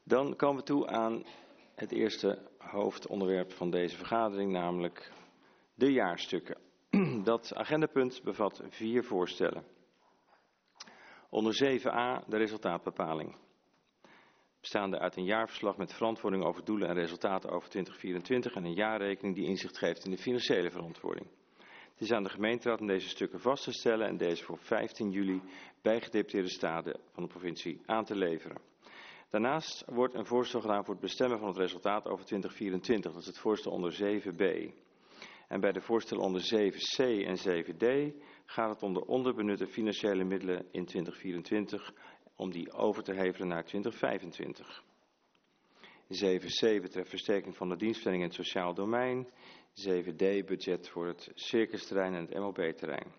Dan komen we toe aan het eerste hoofdonderwerp van deze vergadering, namelijk de jaarstukken. Dat agendapunt bevat 4 voorstellen. Onder 7a de resultaatbepaling. Bestaande uit een jaarverslag met verantwoording over doelen en resultaten over 2024 en een jaarrekening die inzicht geeft in de financiële verantwoording. Het is aan de gemeenteraad om deze stukken vast te stellen en deze voor 15 juli bij gedeputeerde staten van de provincie aan te leveren. Daarnaast wordt een voorstel gedaan voor het bestemmen van het resultaat over 2024. Dat is het voorstel onder 7b. En bij de voorstellen onder 7c en 7d gaat het om de onderbenutte financiële middelen in 2024, om die over te hevelen naar 2025. 7c betreft versterking van de dienstverlening in het sociaal domein. 7d budget voor het circusterrein en het MOB-terrein.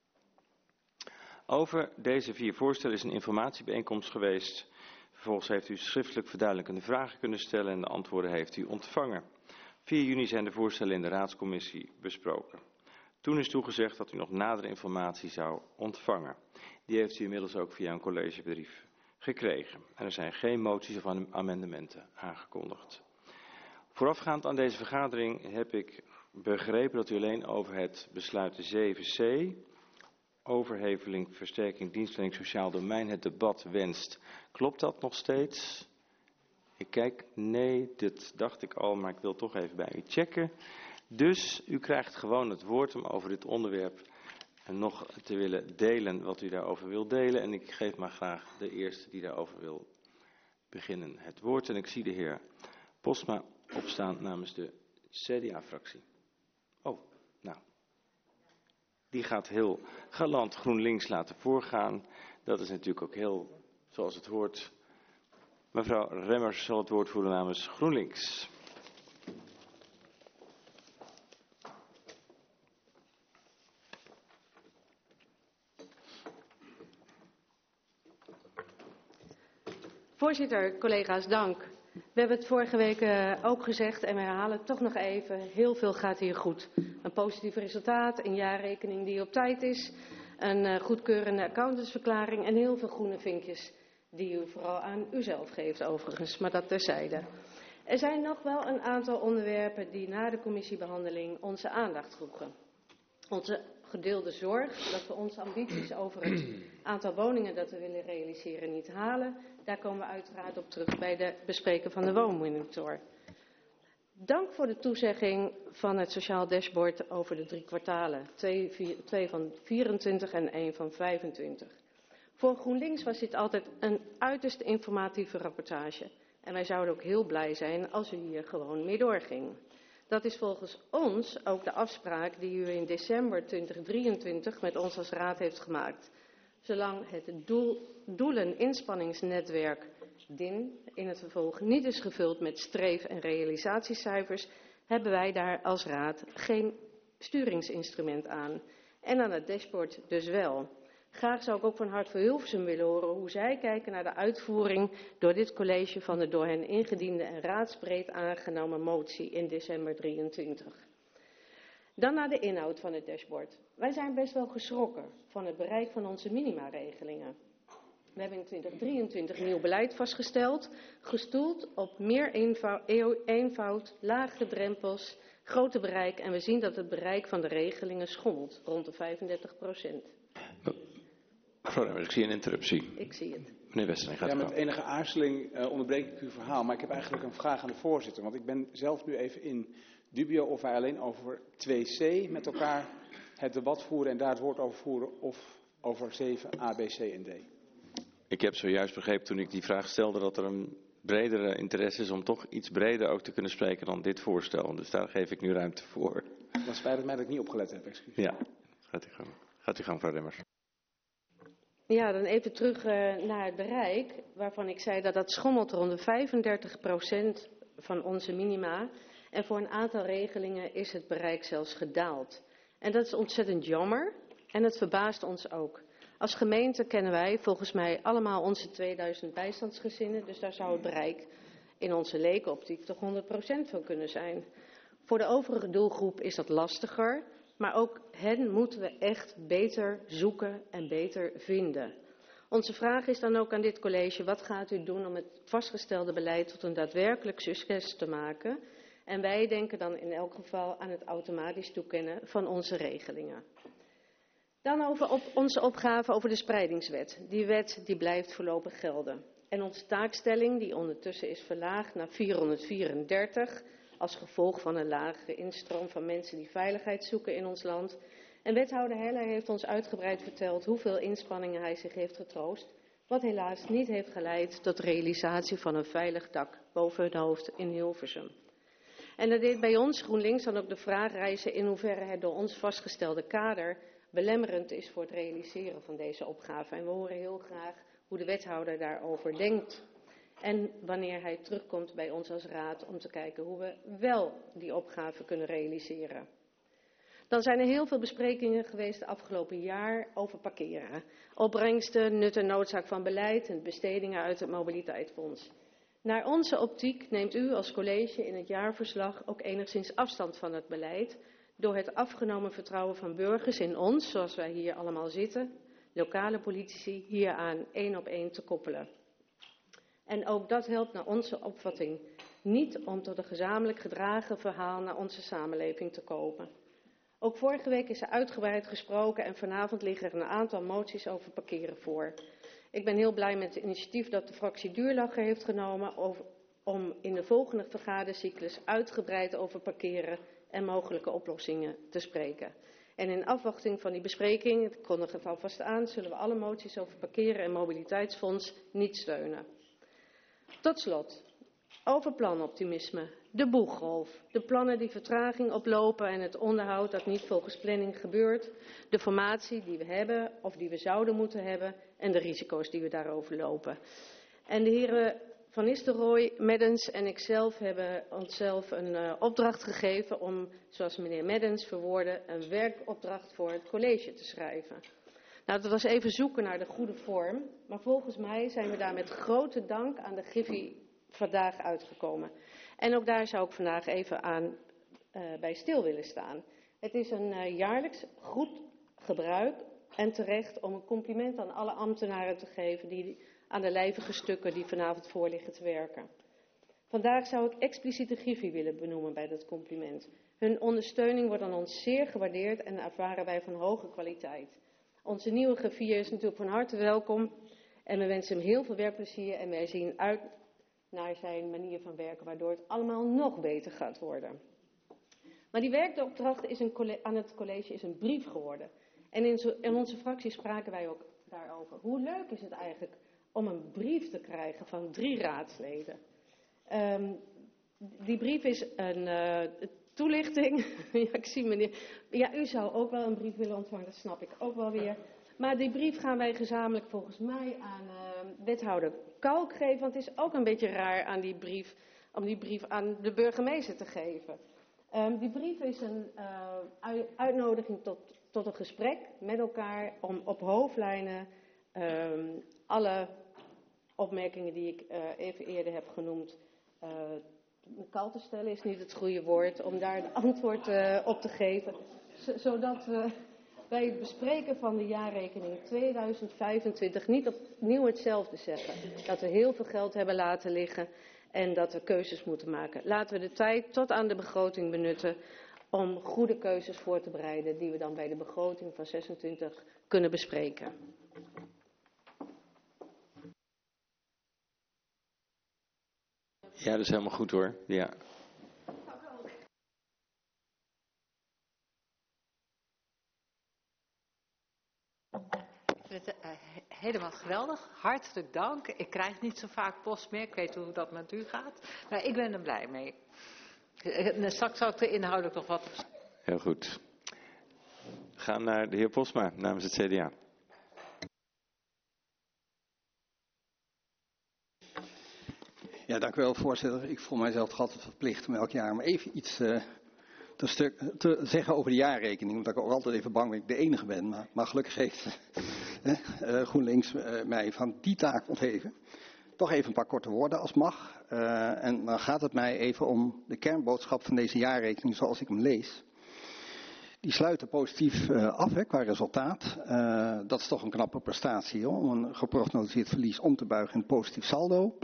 Over deze 4 voorstellen is een informatiebijeenkomst geweest. Vervolgens heeft u schriftelijk verduidelijkende vragen kunnen stellen en de antwoorden heeft u ontvangen. 4 juni zijn de voorstellen in de raadscommissie besproken. Toen is toegezegd dat u nog nadere informatie zou ontvangen. Die heeft u inmiddels ook via een collegebrief gekregen. En er zijn geen moties of amendementen aangekondigd. Voorafgaand aan deze vergadering heb ik begrepen dat u alleen over het besluit 7c, overheveling, versterking, dienstverlening, sociaal domein, het debat wenst. Klopt dat nog steeds? Ik kijk, nee, dit dacht ik al, maar ik wil toch even bij u checken. Dus u krijgt gewoon het woord om over dit onderwerp nog te willen delen wat u daarover wil delen. En ik geef maar graag de eerste die daarover wil beginnen het woord. En ik zie de heer Postma opstaan namens de CDA-fractie. Oh, nou. Die gaat heel galant GroenLinks laten voorgaan. Dat is natuurlijk ook heel zoals het hoort. Mevrouw Remmers zal het woord voeren namens GroenLinks. Voorzitter, collega's, dank. We hebben het vorige week ook gezegd en we herhalen het toch nog even. Heel veel gaat hier goed. Een positief resultaat, een jaarrekening die op tijd is, een goedkeurende accountantsverklaring en heel veel groene vinkjes die u vooral aan uzelf geeft overigens, maar dat terzijde. Er zijn nog wel een aantal onderwerpen die na de commissiebehandeling onze aandacht vroegen. Onze gedeelde zorg dat we onze ambities over het aantal woningen dat we willen realiseren niet halen. Daar komen we uiteraard op terug bij de bespreken van de woonmonitor. Dank voor de toezegging van het sociaal dashboard over de 3 kwartalen. 2 van 24 en 1 van 25. Voor GroenLinks was dit altijd een uiterst informatieve rapportage. En wij zouden ook heel blij zijn als u hier gewoon mee doorging. Dat is volgens ons ook de afspraak die u in december 2023 met ons als raad heeft gemaakt. Zolang het doelen-inspanningsnetwerk DIN in het vervolg niet is gevuld met streef- en realisatiecijfers, hebben wij daar als raad geen sturingsinstrument aan. En aan het dashboard dus wel. Graag zou ik ook van Hart voor Hilversum willen horen hoe zij kijken naar de uitvoering door dit college van de door hen ingediende en raadsbreed aangenomen motie in december 23. Dan naar de inhoud van het dashboard. Wij zijn best wel geschrokken van het bereik van onze minimaregelingen. We hebben in 2023 nieuw beleid vastgesteld, gestoeld op meer eenvoud, lage drempels, grote bereik en we zien dat het bereik van de regelingen schommelt, rond de 35%. Mevrouw Remmers, ik zie een interruptie. Ik zie het. Meneer Westerling, gaat u met enige aarzeling onderbreek ik uw verhaal, maar ik heb eigenlijk een vraag aan de voorzitter. Want ik ben zelf nu even in dubio of wij alleen over 2c met elkaar het debat voeren en daar het woord over voeren of over 7 A, B, C en D. Ik heb zojuist begrepen toen ik die vraag stelde dat er een bredere interesse is om toch iets breder ook te kunnen spreken dan dit voorstel. Dus daar geef ik nu ruimte voor. Dat spijt het mij dat ik niet opgelet heb, excuus. Ja, gaat u gang. Gaat u gang, mevrouw Remmers. Ja, dan even terug naar het bereik, waarvan ik zei dat dat schommelt rond de 35% van onze minima. En voor een aantal regelingen is het bereik zelfs gedaald. En dat is ontzettend jammer en het verbaast ons ook. Als gemeente kennen wij volgens mij allemaal onze 2000 bijstandsgezinnen, dus daar zou het bereik in onze lekenoptiek toch 100% van kunnen zijn. Voor de overige doelgroep is dat lastiger, maar ook hen moeten we echt beter zoeken en beter vinden. Onze vraag is dan ook aan dit college, wat gaat u doen om het vastgestelde beleid tot een daadwerkelijk succes te maken? En wij denken dan in elk geval aan het automatisch toekennen van onze regelingen. Dan over onze opgave over de spreidingswet. Die wet die blijft voorlopig gelden. En onze taakstelling, die ondertussen is verlaagd naar 434, als gevolg van een lagere instroom van mensen die veiligheid zoeken in ons land. En wethouder Heller heeft ons uitgebreid verteld hoeveel inspanningen hij zich heeft getroost, wat helaas niet heeft geleid tot realisatie van een veilig dak boven hun hoofd in Hilversum. En dat deed bij ons GroenLinks dan ook de vraag rijzen in hoeverre het door ons vastgestelde kader belemmerend is voor het realiseren van deze opgave. En we horen heel graag hoe de wethouder daarover denkt. En wanneer hij terugkomt bij ons als raad om te kijken hoe we wel die opgave kunnen realiseren. Dan zijn er heel veel besprekingen geweest de afgelopen jaar over parkeren. Opbrengsten, nut en noodzaak van beleid en bestedingen uit het mobiliteitsfonds. Naar onze optiek neemt u als college in het jaarverslag ook enigszins afstand van het beleid door het afgenomen vertrouwen van burgers in ons, zoals wij hier allemaal zitten, lokale politici, hieraan 1 op 1 te koppelen. En ook dat helpt naar onze opvatting niet om tot een gezamenlijk gedragen verhaal naar onze samenleving te komen. Ook vorige week is er uitgebreid gesproken en vanavond liggen er een aantal moties over parkeren voor. Ik ben heel blij met het initiatief dat de fractie Duurlacher heeft genomen om in de volgende vergadercyclus uitgebreid over parkeren en mogelijke oplossingen te spreken. En in afwachting van die bespreking, ik kondig het alvast aan, zullen we alle moties over parkeren en mobiliteitsfonds niet steunen. Tot slot, over planoptimisme, de boeggolf, de plannen die vertraging oplopen en het onderhoud dat niet volgens planning gebeurt, de formatie die we hebben of die we zouden moeten hebben en de risico's die we daarover lopen. En de heren Van Nistelrooy, Meddens en ikzelf hebben onszelf een opdracht gegeven om, zoals meneer Meddens verwoordde, een werkopdracht voor het college te schrijven. Nou, dat was even zoeken naar de goede vorm, maar volgens mij zijn we daar met grote dank aan de Griffie vandaag uitgekomen. En ook daar zou ik vandaag even aan bij stil willen staan. Het is een jaarlijks goed gebruik en terecht om een compliment aan alle ambtenaren te geven die aan de lijvige stukken die vanavond voorliggen te werken. Vandaag zou ik expliciet de Griffie willen benoemen bij dat compliment. Hun ondersteuning wordt aan ons zeer gewaardeerd en ervaren wij van hoge kwaliteit. Onze nieuwe griffier is natuurlijk van harte welkom en we wensen hem heel veel werkplezier en wij zien uit naar zijn manier van werken, waardoor het allemaal nog beter gaat worden. Maar die werkopdracht is aan het college is een brief geworden. En in onze fractie spraken wij ook daarover. Hoe leuk is het eigenlijk om een brief te krijgen van 3 raadsleden? Die brief is een toelichting. Ja, ik zie meneer. Ja, u zou ook wel een brief willen ontvangen, dat snap ik ook wel weer. Maar die brief gaan wij gezamenlijk volgens mij aan wethouder Kalk geven. Want het is ook een beetje raar om die brief aan de burgemeester te geven. Die brief is een uitnodiging tot een gesprek met elkaar om op hoofdlijnen alle opmerkingen die ik even eerder heb genoemd kal te stellen is niet het goede woord, om daar een antwoord op te geven. Zodat we bij het bespreken van de jaarrekening 2025 niet opnieuw hetzelfde zeggen. Dat we heel veel geld hebben laten liggen en dat we keuzes moeten maken. Laten we de tijd tot aan de begroting benutten om goede keuzes voor te bereiden die we dan bij de begroting van 26 kunnen bespreken. Ja, dat is helemaal goed hoor. Ja. Helemaal geweldig. Hartelijk dank. Ik krijg niet zo vaak post meer. Ik weet hoe dat met u gaat. Maar ik ben er blij mee. Straks zal ik er inhoudelijk nog wat. Heel goed. We gaan naar de heer Posma namens het CDA. Ja, dank u wel, voorzitter. Ik voel mijzelf toch altijd verplicht om elk jaar maar even iets te zeggen over de jaarrekening. Omdat ik ook altijd even bang ben dat ik de enige ben. Maar gelukkig heeft GroenLinks mij van die taak ontheven. Toch even een paar korte woorden als mag. En dan gaat het mij even om de kernboodschap van deze jaarrekening zoals ik hem lees. Die sluiten positief af qua resultaat. Dat is toch een knappe prestatie hoor, om een geprognosticeerd verlies om te buigen in een positief saldo.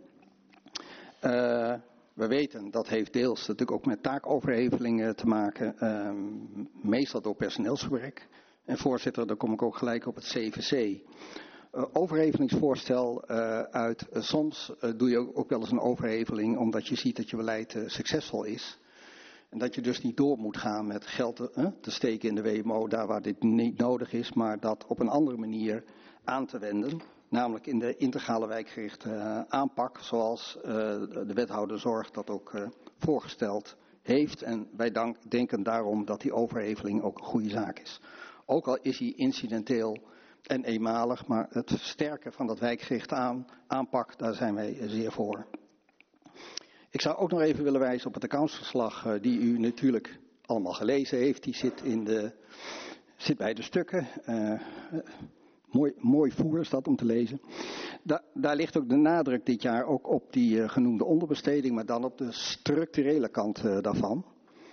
We weten, dat heeft deels natuurlijk ook met taakoverheveling te maken, meestal door personeelsgebrek. En voorzitter, dan kom ik ook gelijk op het CVC. Overhevelingsvoorstel uit. Soms doe je ook wel eens een overheveling omdat je ziet dat je beleid succesvol is. En dat je dus niet door moet gaan met geld te steken in de WMO daar waar dit niet nodig is, maar dat op een andere manier aan te wenden. Namelijk in de integrale wijkgerichte aanpak, zoals de wethouder zorg dat ook voorgesteld heeft. En wij denken daarom dat die overheveling ook een goede zaak is. Ook al is die incidenteel en eenmalig, maar het versterken van dat wijkgerichte aanpak, daar zijn wij zeer voor. Ik zou ook nog even willen wijzen op het accountsverslag die u natuurlijk allemaal gelezen heeft. Die zit bij de stukken. Mooi voer is dat om te lezen. Daar ligt ook de nadruk dit jaar ook op die genoemde onderbesteding, maar dan op de structurele kant daarvan.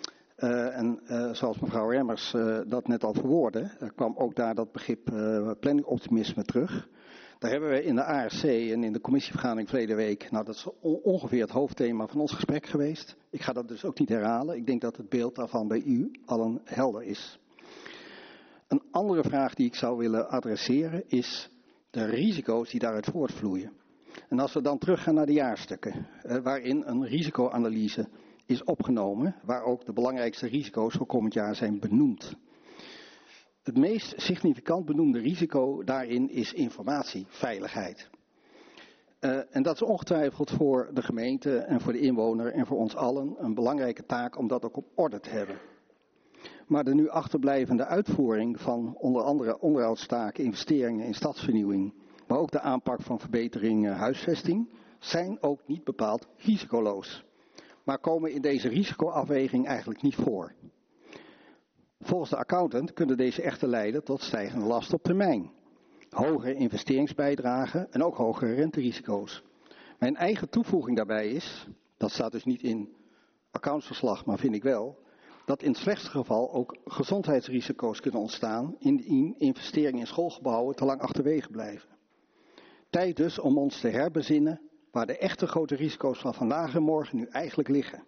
Zoals mevrouw Remmers dat net al verwoordde, kwam ook daar dat begrip planningoptimisme terug. Daar hebben we in de ARC en in de commissievergadering verleden week, dat is ongeveer het hoofdthema van ons gesprek geweest. Ik ga dat dus ook niet herhalen. Ik denk dat het beeld daarvan bij u allen helder is. Een andere vraag die ik zou willen adresseren is de risico's die daaruit voortvloeien. En als we dan teruggaan naar de jaarstukken, waarin een risicoanalyse is opgenomen, waar ook de belangrijkste risico's voor komend jaar zijn benoemd. Het meest significant benoemde risico daarin is informatieveiligheid. En dat is ongetwijfeld voor de gemeente en voor de inwoner en voor ons allen een belangrijke taak om dat ook op orde te hebben. Maar de nu achterblijvende uitvoering van onder andere onderhoudstaken, investeringen in stadsvernieuwing, maar ook de aanpak van verbetering huisvesting, zijn ook niet bepaald risicoloos. Maar komen in deze risicoafweging eigenlijk niet voor. Volgens de accountant kunnen deze echter leiden tot stijgende last op termijn. Hogere investeringsbijdragen en ook hogere renterisico's. Mijn eigen toevoeging daarbij is, dat staat dus niet in accountsverslag, maar vind ik wel, dat in het slechtste geval ook gezondheidsrisico's kunnen ontstaan indien investeringen in schoolgebouwen te lang achterwege blijven. Tijd dus om ons te herbezinnen waar de echte grote risico's van vandaag en morgen nu eigenlijk liggen.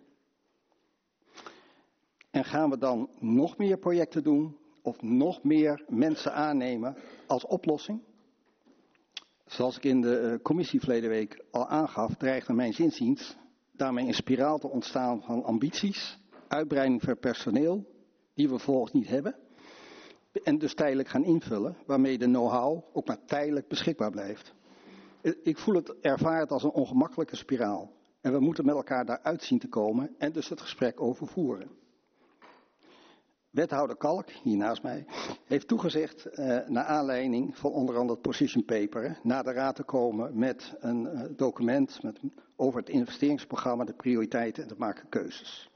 En gaan we dan nog meer projecten doen of nog meer mensen aannemen als oplossing? Zoals ik in de commissie verleden week al aangaf, dreigt naar mijn inziens daarmee een spiraal te ontstaan van ambities, uitbreiding van personeel, die we vervolgens niet hebben, en dus tijdelijk gaan invullen, waarmee de know-how ook maar tijdelijk beschikbaar blijft. Ik ervaar het als een ongemakkelijke spiraal. En we moeten met elkaar daaruit zien te komen en dus het gesprek over voeren. Wethouder Kalk, hier naast mij, heeft toegezegd, naar aanleiding van onder andere het position paper, naar de raad te komen met een document over het investeringsprogramma, de prioriteiten en te maken keuzes.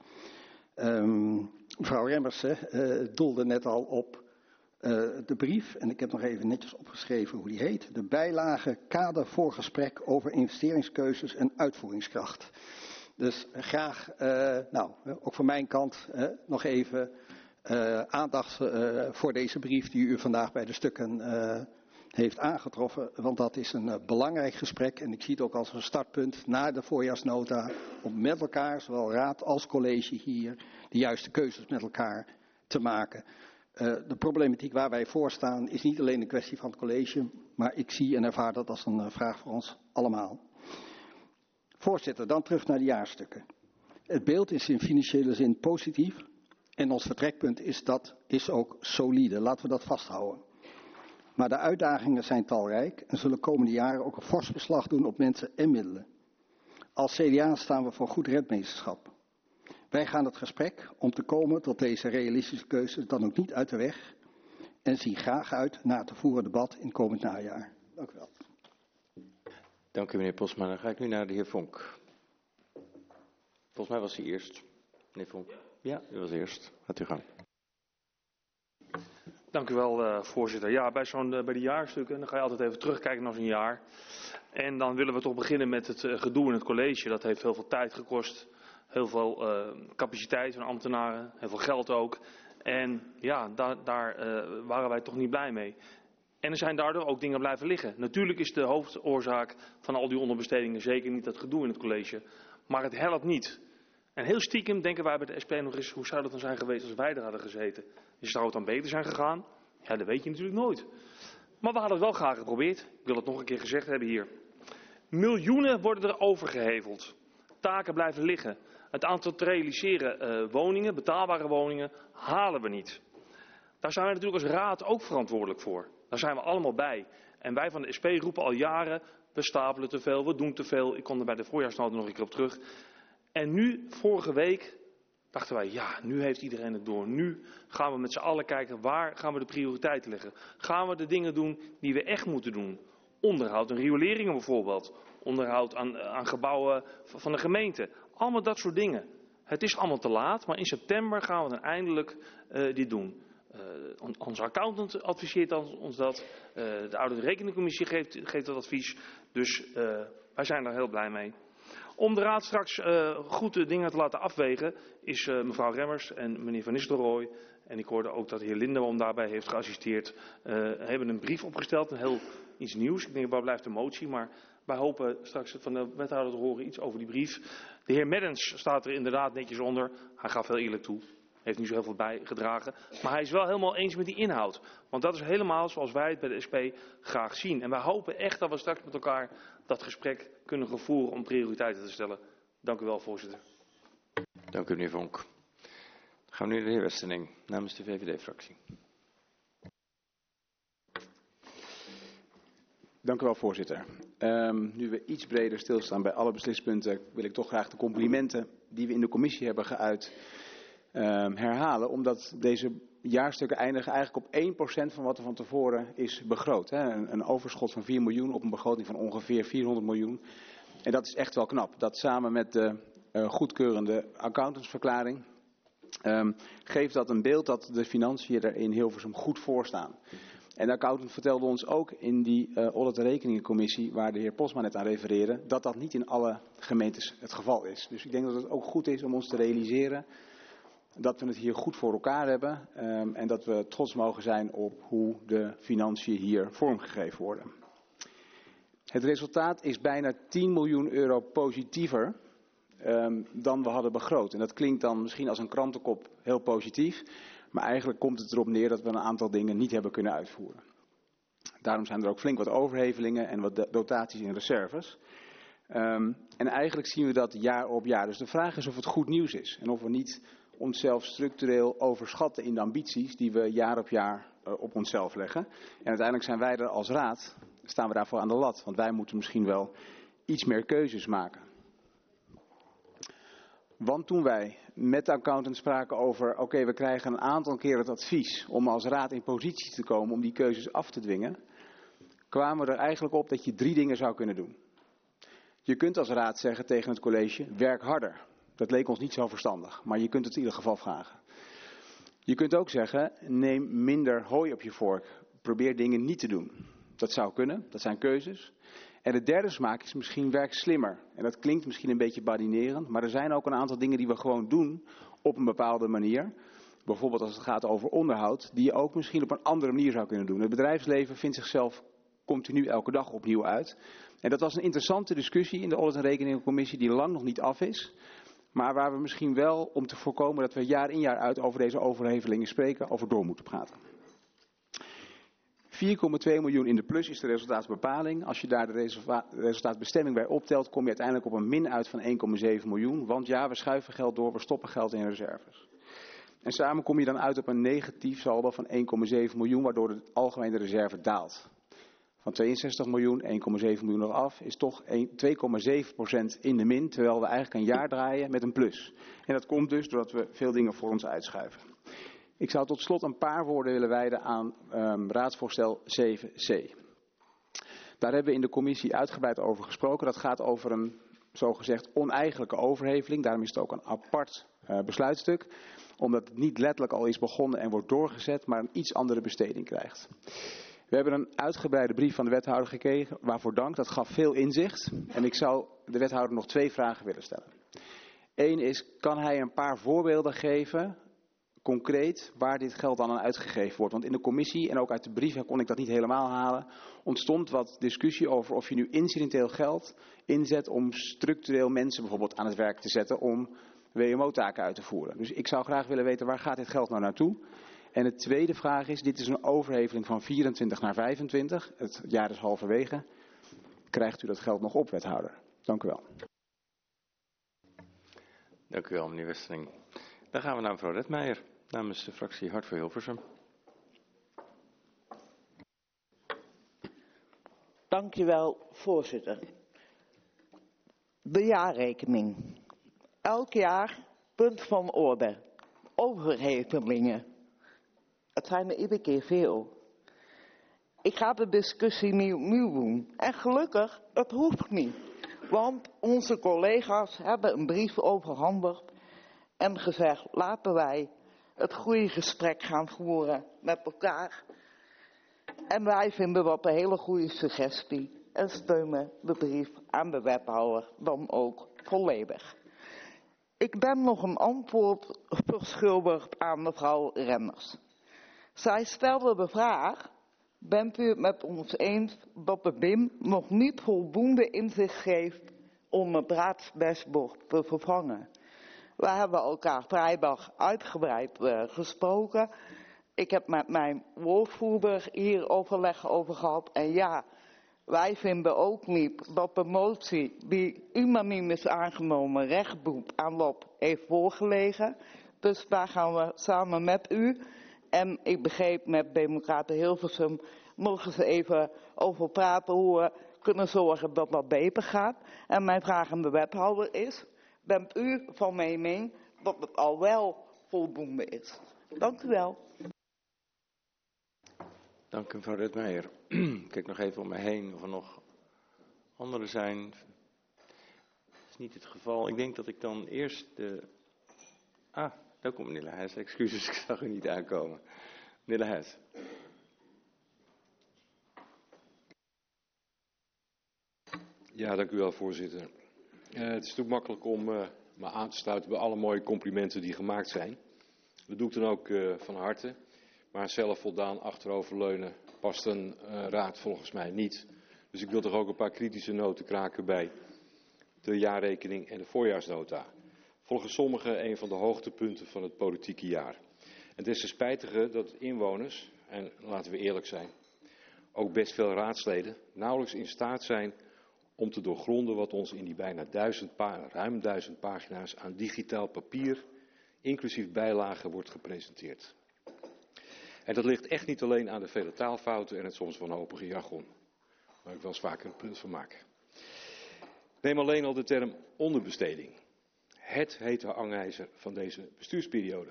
Mevrouw Remmers doelde net al op de brief, en ik heb nog even netjes opgeschreven hoe die heet. De bijlage kader voor gesprek over investeringskeuzes en uitvoeringskracht. Dus graag, ook van mijn kant nog even aandacht voor deze brief die u vandaag bij de stukken heeft aangetroffen. Want dat is een belangrijk gesprek en ik zie het ook als een startpunt na de voorjaarsnota om met elkaar, zowel raad als college hier, de juiste keuzes met elkaar te maken. De problematiek waar wij voor staan is niet alleen een kwestie van het college, maar ik zie en ervaar dat als een vraag voor ons allemaal. Voorzitter, dan terug naar de jaarstukken. Het beeld is in financiële zin positief en ons vertrekpunt is ook solide. Laten we dat vasthouden. Maar de uitdagingen zijn talrijk en zullen komende jaren ook een fors beslag doen op mensen en middelen. Als CDA staan we voor goed redmeesterschap. Wij gaan het gesprek om te komen tot deze realistische keuzes dan ook niet uit de weg en zien graag uit naar het te voeren debat in komend najaar. Dank u wel. Dank u meneer Postma. Dan ga ik nu naar de heer Vonk. Volgens mij was hij eerst. Meneer Vonk. Ja, u was eerst. Gaat u gang. Dank u wel, voorzitter. Ja, bij de jaarstukken dan ga je altijd even terugkijken naar zo'n jaar. En dan willen we toch beginnen met het gedoe in het college. Dat heeft heel veel tijd gekost. Heel veel capaciteit van ambtenaren. Heel veel geld ook. En ja, daar waren wij toch niet blij mee. En er zijn daardoor ook dingen blijven liggen. Natuurlijk is de hoofdoorzaak van al die onderbestedingen zeker niet dat gedoe in het college. Maar het helpt niet. En heel stiekem denken wij bij de SP nog eens, hoe zou dat dan zijn geweest als wij er hadden gezeten? Zou het dan beter zijn gegaan? Ja, dat weet je natuurlijk nooit. Maar we hadden het wel graag geprobeerd. Ik wil het nog een keer gezegd hebben hier. Miljoenen worden er overgeheveld. Taken blijven liggen. Het aantal te realiseren woningen, betaalbare woningen, halen we niet. Daar zijn wij natuurlijk als raad ook verantwoordelijk voor. Daar zijn we allemaal bij. En wij van de SP roepen al jaren, we stapelen te veel, we doen te veel. Ik kom er bij de voorjaarsnota nog een keer op terug. En nu, vorige week, dachten wij, ja, nu heeft iedereen het door. Nu gaan we met z'n allen kijken, waar gaan we de prioriteiten leggen? Gaan we de dingen doen die we echt moeten doen? Onderhoud en rioleringen bijvoorbeeld. Onderhoud aan gebouwen van de gemeente. Allemaal dat soort dingen. Het is allemaal te laat, maar in september gaan we dan eindelijk dit doen. Onze accountant adviseert ons dat. De Audit- en Rekeningcommissie geeft dat advies. Dus wij zijn daar heel blij mee. Om de raad straks goede dingen te laten afwegen is mevrouw Remmers en meneer Van Nistelrooy, en ik hoorde ook dat de heer Lindenboom daarbij heeft geassisteerd, hebben een brief opgesteld, iets nieuws. Ik denk, waar blijft de motie? Maar wij hopen straks van de wethouder te horen iets over die brief. De heer Meddens staat er inderdaad netjes onder. Hij gaf heel eerlijk toe. Heeft niet zo heel veel bijgedragen. Maar hij is wel helemaal eens met die inhoud. Want dat is helemaal zoals wij het bij de SP graag zien. En wij hopen echt dat we straks met elkaar dat gesprek kunnen gaan voeren om prioriteiten te stellen. Dank u wel, voorzitter. Dank u, meneer Vonk. Dan gaan we nu naar de heer Westerning namens de VVD-fractie. Dank u wel, voorzitter. Nu we iets breder stilstaan bij alle beslispunten, wil ik toch graag de complimenten die we in de commissie hebben geuit herhalen. Omdat deze jaarstukken eindigen eigenlijk op 1% van wat er van tevoren is begroot. Een overschot van 4 miljoen op een begroting van ongeveer 400 miljoen. En dat is echt wel knap. Dat samen met de goedkeurende accountantsverklaring geeft dat een beeld dat de financiën er in Hilversum goed voor staan. En de accountant vertelde ons ook in die Audit- en Rekeningencommissie, waar de heer Posma net aan refereerde, dat dat niet in alle gemeentes het geval is. Dus ik denk dat het ook goed is om ons te realiseren dat we het hier goed voor elkaar hebben en dat we trots mogen zijn op hoe de financiën hier vormgegeven worden. Het resultaat is bijna 10 miljoen euro positiever dan we hadden begroot. En dat klinkt dan misschien als een krantenkop heel positief, maar eigenlijk komt het erop neer dat we een aantal dingen niet hebben kunnen uitvoeren. Daarom zijn er ook flink wat overhevelingen en wat dotaties in reserves. En eigenlijk zien we dat jaar op jaar. Dus de vraag is of het goed nieuws is en of we niet onszelf structureel overschatten in de ambities die we jaar op jaar op onszelf leggen. En uiteindelijk zijn wij er als raad, staan we daarvoor aan de lat. Want wij moeten misschien wel iets meer keuzes maken. Want toen wij met de accountant spraken over, oké, we krijgen een aantal keer het advies om als raad in positie te komen om die keuzes af te dwingen, kwamen we er eigenlijk op dat je 3 dingen zou kunnen doen. Je kunt als raad zeggen tegen het college, werk harder. Dat leek ons niet zo verstandig, maar je kunt het in ieder geval vragen. Je kunt ook zeggen, neem minder hooi op je vork. Probeer dingen niet te doen. Dat zou kunnen, dat zijn keuzes. En de derde smaak is misschien werk slimmer. En dat klinkt misschien een beetje badinerend, maar er zijn ook een aantal dingen die we gewoon doen op een bepaalde manier. Bijvoorbeeld als het gaat over onderhoud, die je ook misschien op een andere manier zou kunnen doen. Het bedrijfsleven vindt zichzelf continu elke dag opnieuw uit. En dat was een interessante discussie in de Audit- en Rekeningencommissie die lang nog niet af is. Maar waar we misschien wel, om te voorkomen dat we jaar in jaar uit over deze overhevelingen spreken, over door moeten praten. 4,2 miljoen in de plus is de resultaatsbepaling. Als je daar de resultaatbestemming bij optelt, kom je uiteindelijk op een min uit van 1,7 miljoen. Want ja, we schuiven geld door, we stoppen geld in reserves. En samen kom je dan uit op een negatief saldo van 1,7 miljoen, waardoor de algemene reserve daalt. Van 62 miljoen, 1,7 miljoen nog af, is toch 2,7% in de min, terwijl we eigenlijk een jaar draaien met een plus. En dat komt dus doordat we veel dingen voor ons uitschuiven. Ik zou tot slot een paar woorden willen wijden aan raadsvoorstel 7c. Daar hebben we in de commissie uitgebreid over gesproken. Dat gaat over een zogezegd oneigenlijke overheveling. Daarom is het ook een apart besluitstuk. Omdat het niet letterlijk al is begonnen en wordt doorgezet, maar een iets andere besteding krijgt. We hebben een uitgebreide brief van de wethouder gekregen, waarvoor dank. Dat gaf veel inzicht. En ik zou de wethouder nog 2 vragen willen stellen. Eén is, kan hij een paar voorbeelden geven, concreet waar dit geld dan aan uitgegeven wordt. Want in de commissie, en ook uit de brieven kon ik dat niet helemaal halen, ontstond wat discussie over of je nu incidenteel geld inzet om structureel mensen bijvoorbeeld aan het werk te zetten om WMO-taken uit te voeren. Dus ik zou graag willen weten, waar gaat dit geld nou naartoe? En de tweede vraag is, dit is een overheveling van 24 naar 25. Het jaar is halverwege. Krijgt u dat geld nog op, wethouder? Dank u wel. Dank u wel, meneer Westering. Dan gaan we naar mevrouw Redmeijer, namens de fractie Hart voor Hilversum. Dank u wel, voorzitter. De jaarrekening. Elk jaar punt van orde. Overhevelingen. Het zijn er iedere keer veel. Ik ga de discussie niet opnieuw doen. En gelukkig, het hoeft niet. Want onze collega's hebben een brief overhandigd en gezegd, laten wij het goede gesprek gaan voeren met elkaar. En wij vinden dat een hele goede suggestie en steunen de brief aan de wethouder dan ook volledig. Ik ben nog een antwoord verschuldigd aan mevrouw Remmers. Zij stelde de vraag, bent u het met ons eens dat de BIM nog niet voldoende inzicht geeft om het raadsdashboard te vervangen? We hebben elkaar vrijdag uitgebreid gesproken. Ik heb met mijn woordvoerder hier overleg over gehad. En ja, wij vinden ook niet dat de motie die unaniem is aangenomen recht doet aan wat heeft voorgelegen. Dus daar gaan we samen met u en ik begreep met Democraten Hilversum nog eens even over praten hoe we kunnen zorgen dat dat beter gaat. En mijn vraag aan de wethouder is, bent u van mening dat het al wel voldoende is? Dank u wel. Dank u, mevrouw Redmeijer. Ik kijk nog even om me heen of er nog anderen zijn. Dat is niet het geval. Ik denk dat ik dan eerst de... daar komt meneer Lehuis. Excuses, ik zag u niet aankomen. Meneer Lehuis. Ja, dank u wel, voorzitter. Het is natuurlijk makkelijk om me aan te sluiten bij alle mooie complimenten die gemaakt zijn. Dat doe ik dan ook van harte. Maar zelf voldaan achteroverleunen past een raad volgens mij niet. Dus ik wil toch ook een paar kritische noten kraken bij de jaarrekening en de voorjaarsnota. Volgens sommigen een van de hoogtepunten van het politieke jaar. En des te spijtiger dat inwoners, en laten we eerlijk zijn, ook best veel raadsleden, nauwelijks in staat zijn om te doorgronden wat ons in die bijna ruim 1000 pagina's aan digitaal papier, inclusief bijlagen, wordt gepresenteerd. En dat ligt echt niet alleen aan de vele taalfouten en het soms wanhopige jargon, waar ik wel eens vaker een punt van maak. Neem alleen al de term onderbesteding. Het hete hangijzer van deze bestuursperiode.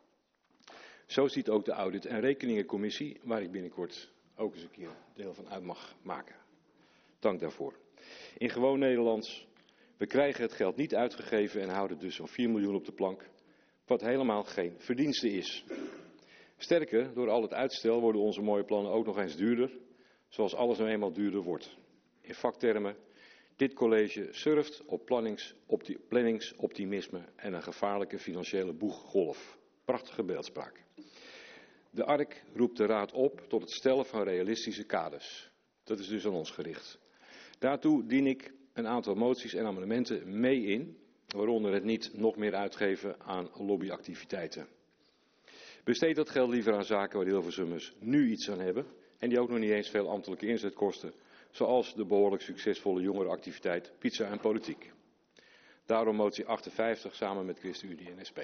Zo ziet ook de Audit- en Rekeningencommissie, waar ik binnenkort ook eens een keer deel van uit mag maken. Dank daarvoor. In gewoon Nederlands, we krijgen het geld niet uitgegeven en houden dus zo'n 4 miljoen op de plank, wat helemaal geen verdienste is. Sterker, door al het uitstel worden onze mooie plannen ook nog eens duurder, zoals alles nou eenmaal duurder wordt. In vaktermen, dit college surft op planningsoptimisme en een gevaarlijke financiële boeggolf. Prachtige beeldspraak. De ARK roept de Raad op tot het stellen van realistische kaders. Dat is dus aan ons gericht. Daartoe dien ik een aantal moties en amendementen mee in, waaronder het niet nog meer uitgeven aan lobbyactiviteiten. Besteed dat geld liever aan zaken waar Hilversummers nu iets aan hebben en die ook nog niet eens veel ambtelijke inzet kosten, zoals de behoorlijk succesvolle jongerenactiviteit Pizza en Politiek. Daarom motie 58 samen met ChristenUnie en SP.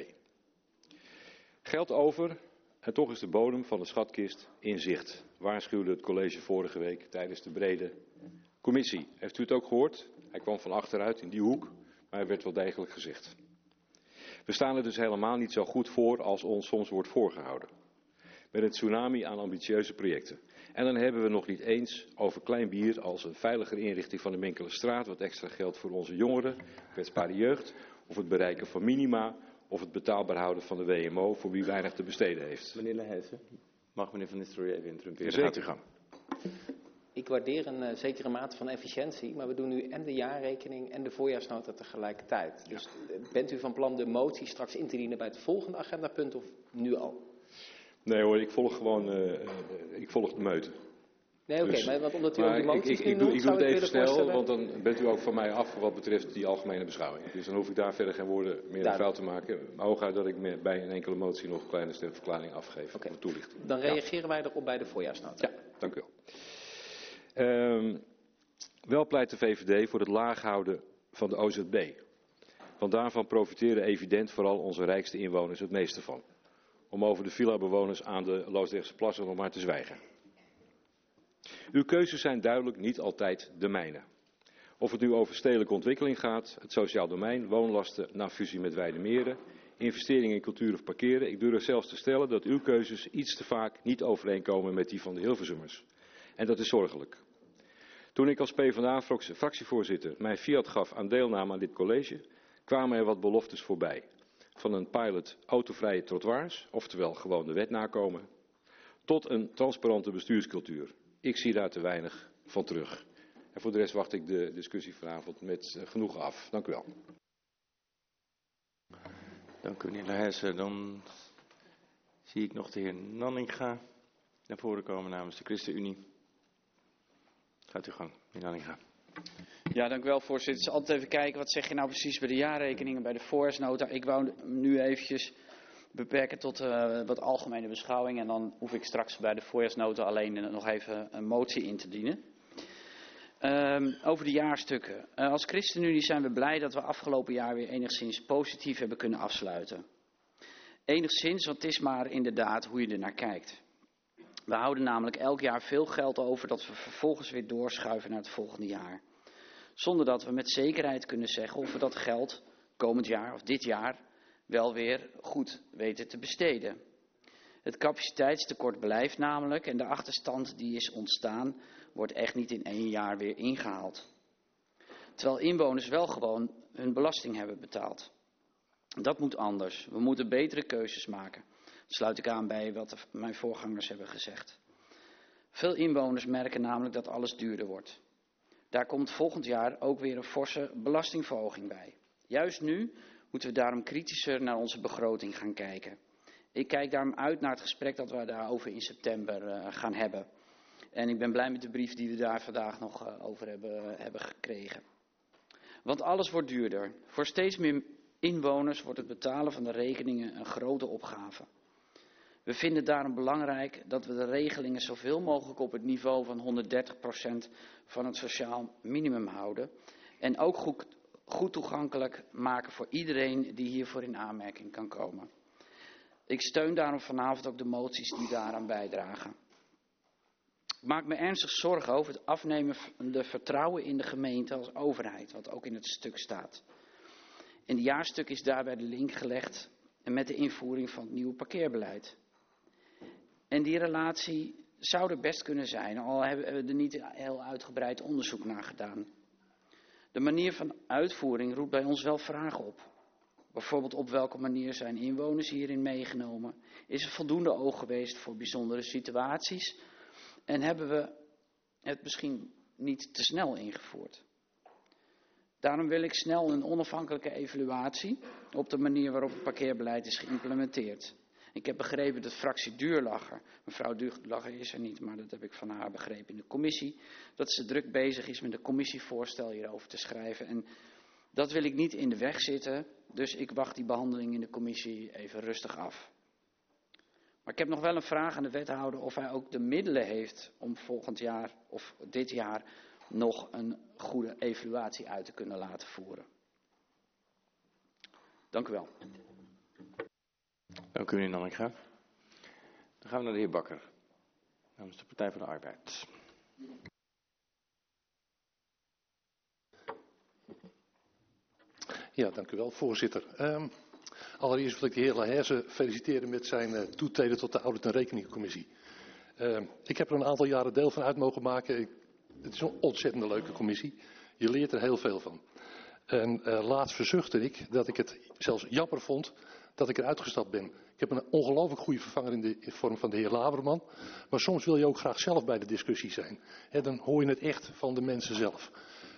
Geld over en toch is de bodem van de schatkist in zicht, waarschuwde het college vorige week tijdens de brede commissie. Heeft u het ook gehoord? Hij kwam van achteruit in die hoek, maar hij werd wel degelijk gezegd. We staan er dus helemaal niet zo goed voor als ons soms wordt voorgehouden. Met een tsunami aan ambitieuze projecten. En dan hebben we nog niet eens over klein bier als een veiligere inrichting van de Menkelenstraat, wat extra geld voor onze jongeren, kwetsbare jeugd, of het bereiken van minima, of het betaalbaar houden van de WMO voor wie weinig te besteden heeft. Meneer Lehuizen, mag meneer Van Nistelrooy even interrumperen? Zeker. Gaat u gang. Ik waardeer een zekere mate van efficiëntie, maar we doen nu en de jaarrekening en de voorjaarsnota tegelijkertijd. Dus bent u van plan de motie straks in te dienen bij het volgende agendapunt of nu al? Nee hoor, ik volg gewoon de meute. Nee, oké, Dus, maar want omdat u ook die moties nu noemt, ik doe het even snel, voorstellen. want dan bent u ook van mij af wat betreft die algemene beschouwing. Dus dan hoef ik daar verder geen woorden meer in vuil te maken. Maar hooguit dat ik bij een enkele motie nog een kleine stemverklaring afgeef. Oké. Voor toelichting. Dan reageren wij erop bij de voorjaarsnota. Ja, dank u wel. Wel pleit de VVD voor het laag houden van de OZB. Want daarvan profiteren evident vooral onze rijkste inwoners het meeste van. Om over de villa-bewoners aan de Loosdrechtse plassen nog maar te zwijgen. Uw keuzes zijn duidelijk niet altijd de mijne. Of het nu over stedelijke ontwikkeling gaat, het sociaal domein, woonlasten na fusie met Weidemeren, investeringen in cultuur of parkeren. Ik durf zelfs te stellen dat uw keuzes iets te vaak niet overeenkomen met die van de Hilversummers. En dat is zorgelijk. Toen ik als PvdA-fractievoorzitter mijn fiat gaf aan deelname aan dit college, kwamen er wat beloftes voorbij. Van een pilot autovrije trottoirs, oftewel gewoon de wet nakomen, tot een transparante bestuurscultuur. Ik zie daar te weinig van terug. En voor de rest wacht ik de discussie vanavond met genoegen af. Dank u wel. Dank u, meneer Leijsen. Dan zie ik nog de heer Nanninga naar voren komen namens de ChristenUnie. Gaat uw gang, meneer Nanninga. Ja, dank u wel, voorzitter. Het is altijd even kijken, wat zeg je nou precies bij de jaarrekeningen, bij de voorjaarsnota. Ik wou nu eventjes beperken tot wat algemene beschouwing. En dan hoef ik straks bij de voorjaarsnota alleen nog even een motie in te dienen. Over de jaarstukken. Als ChristenUnie zijn we blij dat we afgelopen jaar weer enigszins positief hebben kunnen afsluiten. Enigszins, want het is maar inderdaad hoe je er naar kijkt. We houden namelijk elk jaar veel geld over dat we vervolgens weer doorschuiven naar het volgende jaar. Zonder dat we met zekerheid kunnen zeggen of we dat geld komend jaar of dit jaar wel weer goed weten te besteden. Het capaciteitstekort blijft namelijk en de achterstand die is ontstaan wordt echt niet in 1 jaar weer ingehaald. Terwijl inwoners wel gewoon hun belasting hebben betaald. Dat moet anders. We moeten betere keuzes maken. Dat sluit ik aan bij wat mijn voorgangers hebben gezegd. Veel inwoners merken namelijk dat alles duurder wordt. Daar komt volgend jaar ook weer een forse belastingverhoging bij. Juist nu moeten we daarom kritischer naar onze begroting gaan kijken. Ik kijk daarom uit naar het gesprek dat we daarover in september gaan hebben. En ik ben blij met de brief die we daar vandaag nog over hebben gekregen. Want alles wordt duurder. Voor steeds meer inwoners wordt het betalen van de rekeningen een grote opgave. We vinden het daarom belangrijk dat we de regelingen zoveel mogelijk op het niveau van 130% van het sociaal minimum houden. En ook goed toegankelijk maken voor iedereen die hiervoor in aanmerking kan komen. Ik steun daarom vanavond ook de moties die daaraan bijdragen. Ik maak me ernstig zorgen over het afnemen van de vertrouwen in de gemeente als overheid, wat ook in het stuk staat. In het jaarstuk is daarbij de link gelegd met de invoering van het nieuwe parkeerbeleid. En die relatie zou er best kunnen zijn, al hebben we er niet heel uitgebreid onderzoek naar gedaan. De manier van uitvoering roept bij ons wel vragen op. Bijvoorbeeld op welke manier zijn inwoners hierin meegenomen? Is er voldoende oog geweest voor bijzondere situaties? En hebben we het misschien niet te snel ingevoerd? Daarom wil ik snel een onafhankelijke evaluatie op de manier waarop het parkeerbeleid is geïmplementeerd. Ik heb begrepen dat fractie Duurlacher, mevrouw Duurlacher is er niet, maar dat heb ik van haar begrepen in de commissie, dat ze druk bezig is met een commissievoorstel hierover te schrijven. En dat wil ik niet in de weg zitten, dus ik wacht die behandeling in de commissie even rustig af. Maar ik heb nog wel een vraag aan de wethouder of hij ook de middelen heeft om volgend jaar of dit jaar nog een goede evaluatie uit te kunnen laten voeren. Dank u wel. Dank u, meneer Nanninga. Dan gaan we naar de heer Bakker, namens de Partij van de Arbeid. Ja, dank u wel, voorzitter. Allereerst wil ik de heer Leijsen feliciteren met zijn toetreden tot de Audit- en Rekeningencommissie. Ik heb er een aantal jaren deel van uit mogen maken. Het is een ontzettend leuke commissie. Je leert er heel veel van. En laatst verzuchtte ik dat ik het zelfs jammer vond dat ik eruit gestapt ben. Ik heb een ongelooflijk goede vervanger in de vorm van de heer Laverman. Maar soms wil je ook graag zelf bij de discussie zijn. Dan hoor je het echt van de mensen zelf.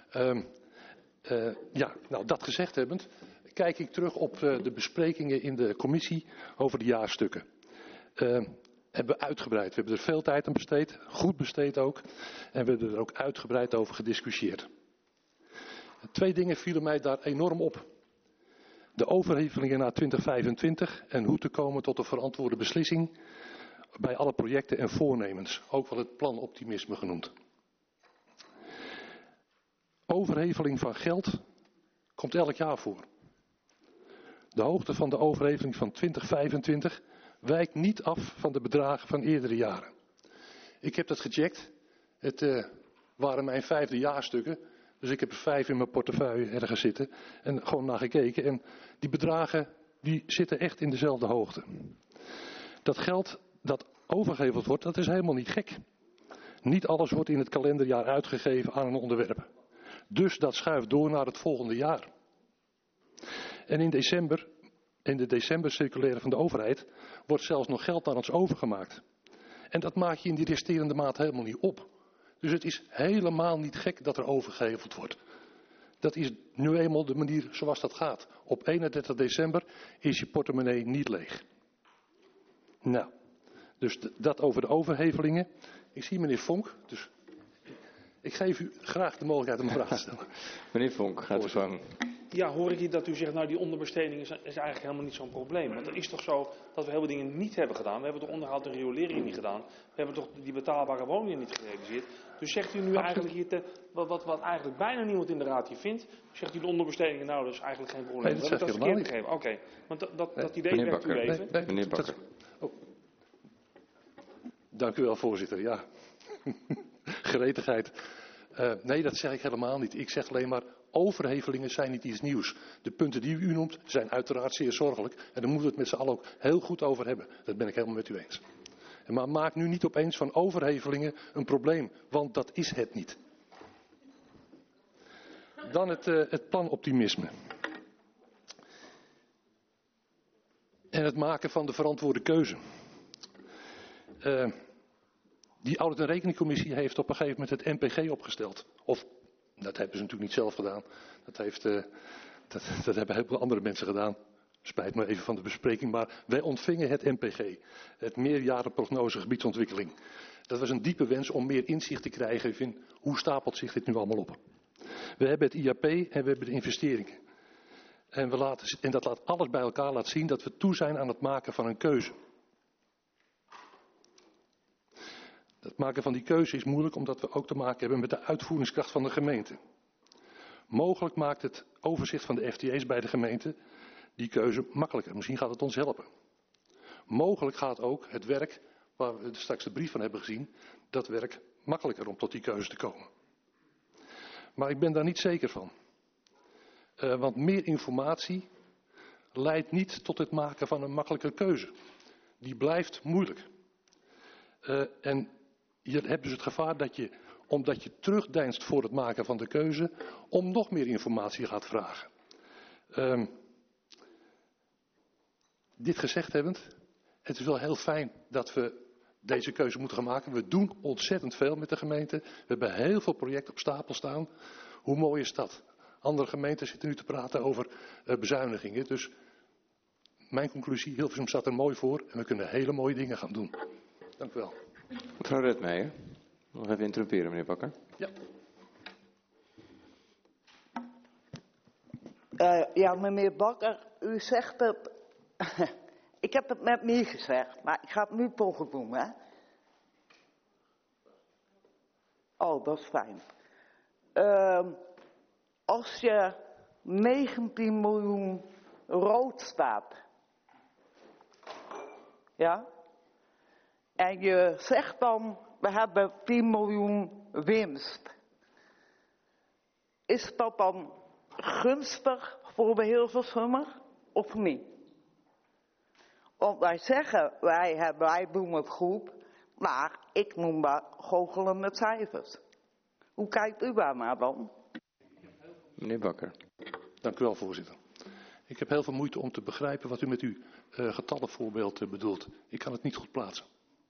Nou, dat gezegd hebbend, kijk ik terug op de besprekingen in de commissie over de jaarstukken. Hebben we uitgebreid. We hebben er veel tijd aan besteed, goed besteed ook. En we hebben er ook uitgebreid over gediscussieerd. 2 dingen vielen mij daar enorm op. De overhevelingen naar 2025 en hoe te komen tot een verantwoorde beslissing bij alle projecten en voornemens. Ook wel het plan optimisme genoemd. Overheveling van geld komt elk jaar voor. De hoogte van de overheveling van 2025 wijkt niet af van de bedragen van eerdere jaren. Ik heb dat gecheckt. Het waren mijn 5e jaarstukken. Dus ik heb er 5 in mijn portefeuille ergens zitten. En gewoon naar gekeken. En die bedragen die zitten echt in dezelfde hoogte. Dat geld dat overgeheveld wordt, dat is helemaal niet gek. Niet alles wordt in het kalenderjaar uitgegeven aan een onderwerp. Dus dat schuift door naar het volgende jaar. En in de decembercirculaire van de overheid wordt zelfs nog geld naar ons overgemaakt. En dat maak je in die resterende maand helemaal niet op. Dus het is helemaal niet gek dat er overgeheveld wordt. Dat is nu eenmaal de manier zoals dat gaat. Op 31 december is je portemonnee niet leeg. Nou, dus dat over de overhevelingen. Ik zie meneer Vonk, dus ik geef u graag de mogelijkheid om een vraag te stellen. Meneer Vonk, gaat u gang. Ja, hoor ik hier dat u zegt, nou die onderbesteding is eigenlijk helemaal niet zo'n probleem. Want het is toch zo dat we heel veel dingen niet hebben gedaan. We hebben de onderhoud en riolering niet gedaan. We hebben toch die betaalbare woningen niet gerealiseerd. Dus zegt u nu eigenlijk hier, wat eigenlijk bijna niemand in de raad hier vindt, zegt u de onderbestedingen, nou dat is eigenlijk geen probleem. Nee, dat zeg ik helemaal niet. Gegeven. Oké, want dat idee werkt u even. Nee, meneer Bakker. Dank u wel, voorzitter. Ja, gretigheid. Nee, dat zeg ik helemaal niet. Ik zeg alleen maar, overhevelingen zijn niet iets nieuws. De punten die u noemt zijn uiteraard zeer zorgelijk. En daar moeten we het met z'n allen ook heel goed over hebben. Dat ben ik helemaal met u eens. Maar maak nu niet opeens van overhevelingen een probleem. Want dat is het niet. Dan het planoptimisme. En het maken van de verantwoorde keuze. Die Audit- en Rekeningcommissie heeft op een gegeven moment het NPG opgesteld. Of, dat hebben ze natuurlijk niet zelf gedaan. Dat hebben heel veel andere mensen gedaan. Spijt me even van de bespreking, maar wij ontvingen het NPG. Het meerjarenprognose gebiedsontwikkeling. Dat was een diepe wens om meer inzicht te krijgen in hoe stapelt zich dit nu allemaal op. We hebben het IAP en we hebben de investeringen. En dat laat alles bij elkaar laten zien dat we toe zijn aan het maken van een keuze. Het maken van die keuze is moeilijk omdat we ook te maken hebben met de uitvoeringskracht van de gemeente. Mogelijk maakt het overzicht van de FTE's bij de gemeente die keuze makkelijker. Misschien gaat het ons helpen. Mogelijk gaat ook het werk, waar we straks de brief van hebben gezien, dat werk makkelijker om tot die keuze te komen. Maar ik ben daar niet zeker van. Want meer informatie leidt niet tot het maken van een makkelijke keuze. Die blijft moeilijk. En hier hebben ze het gevaar dat je, omdat je terugdeinst voor het maken van de keuze, om nog meer informatie gaat vragen. Dit gezegd hebbend, het is wel heel fijn dat we deze keuze moeten gaan maken. We doen ontzettend veel met de gemeente. We hebben heel veel projecten op stapel staan. Hoe mooi is dat? Andere gemeenten zitten nu te praten over bezuinigingen. Dus mijn conclusie, Hilversum staat er mooi voor en we kunnen hele mooie dingen gaan doen. Dank u wel. Mevrouw Redmeijer, nog even interrumperen, meneer Bakker. Ja. Ja, meneer Bakker, u zegt het. Ik heb het net niet gezegd, maar ik ga het nu toch doen, hè? Oh, dat is fijn. Als je 19 miljoen rood staat, ja, en je zegt dan, we hebben 10 miljoen winst. Is dat dan gunstig voor de Hilversummer of niet? Want wij zeggen, wij doen het goed, maar ik noem dat goochelen met cijfers. Hoe kijkt u daar naar dan? Meneer Bakker. Dank u wel, voorzitter. Ik heb heel veel moeite om te begrijpen wat u met uw getallenvoorbeeld bedoelt. Ik kan het niet goed plaatsen.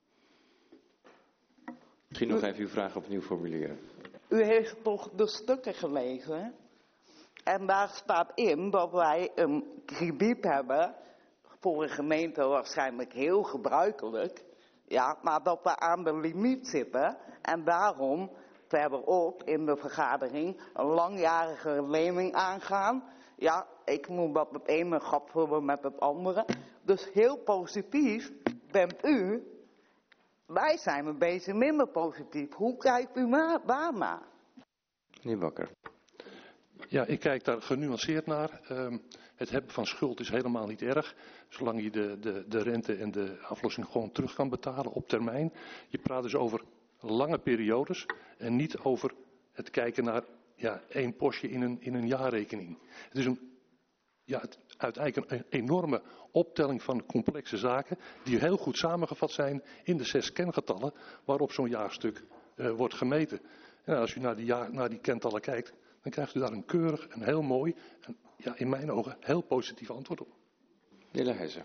Misschien nog even uw vraag opnieuw formuleren. U heeft toch de stukken gelezen? En daar staat in dat wij een krediet hebben, voor een gemeente waarschijnlijk heel gebruikelijk, ja, maar dat we aan de limiet zitten en daarom verderop in de vergadering een langjarige lening aangaan. Ja, ik moet dat het ene gat vullen met het andere. Dus heel positief bent u. Wij zijn een beetje minder positief. Hoe kijkt u daarnaar? Meneer Bakker. Ja, ik kijk daar genuanceerd naar. Het hebben van schuld is helemaal niet erg, zolang je de rente en de aflossing gewoon terug kan betalen op termijn. Je praat dus over lange periodes en niet over het kijken naar één postje in een jaarrekening. Het is uiteindelijk een enorme optelling van complexe zaken die heel goed samengevat zijn in de 6 kengetallen waarop zo'n jaarstuk wordt gemeten. En als u naar die kentallen kijkt, dan krijgt u daar een keurig en heel mooi en in mijn ogen heel positief antwoord op. De heer Leijzen.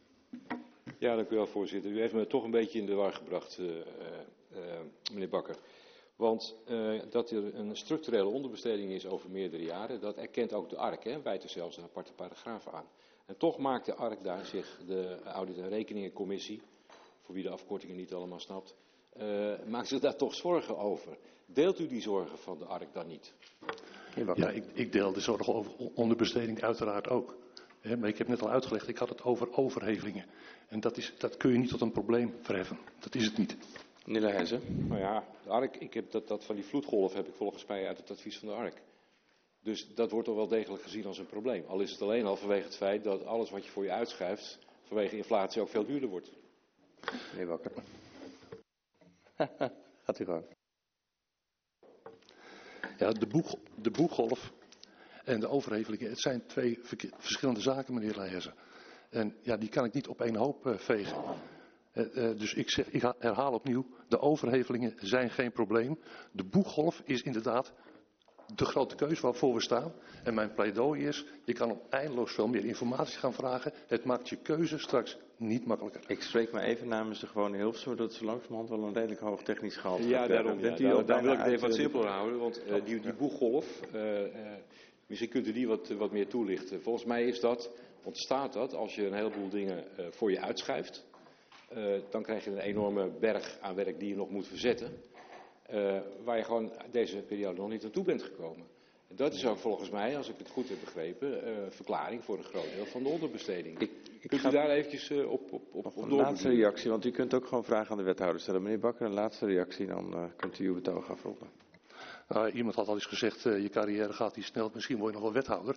Ja, dank u wel, voorzitter. U heeft me toch een beetje in de war gebracht, meneer Bakker. Want dat er een structurele onderbesteding is over meerdere jaren, dat erkent ook de ARK, hè, wijt er zelfs een aparte paragraaf aan. En toch maakt de ARK daar zich, de Audit- en Rekeningencommissie, voor wie de afkortingen niet allemaal snapt, maakt zich daar toch zorgen over. Deelt u die zorgen van de ARK dan niet? Ja, ik deel de zorgen over onderbesteding uiteraard ook. Maar ik heb net al uitgelegd, ik had het over overhevelingen. En dat kun je niet tot een probleem verheffen. Dat is het niet. Meneer Leijzen. Nou ja, de ARK, ik heb dat van die vloedgolf heb ik volgens mij uit het advies van de ARK. Dus dat wordt toch wel degelijk gezien als een probleem. Al is het alleen al vanwege het feit dat alles wat je voor je uitschuift vanwege inflatie ook veel duurder wordt. Meneer Bakker. Gaat u gang. Ja, de boeggolf en de overhevelingen, het zijn 2 verschillende zaken, meneer Leijzen. En ja, die kan ik niet op één hoop vegen. Dus ik herhaal opnieuw, de overhevelingen zijn geen probleem. De boeggolf is inderdaad de grote keuze waarvoor we staan. En mijn pleidooi is, je kan op eindeloos veel meer informatie gaan vragen. Het maakt je keuze straks niet makkelijker. Ik spreek maar even namens de gewone Hilversum, dat ze langzamerhand wel een redelijk hoog technisch gehalte Ja, daarom wil ik het even wat uit, simpeler houden. Want die boeggolf, misschien kunt u die wat meer toelichten. Volgens mij ontstaat dat als je een heleboel dingen voor je uitschuift. Dan krijg je een enorme berg aan werk die je nog moet verzetten. Waar je gewoon deze periode nog niet aan toe bent gekomen. En dat is ook volgens mij, als ik het goed heb begrepen, verklaring voor een groot deel van de onderbesteding. Kunt u daar eventjes op een laatste reactie, want u kunt ook gewoon vragen aan de wethouder stellen. Meneer Bakker, een laatste reactie, dan kunt u uw betoog afronden. Iemand had al eens gezegd, je carrière gaat niet snel, misschien word je nog wel wethouder.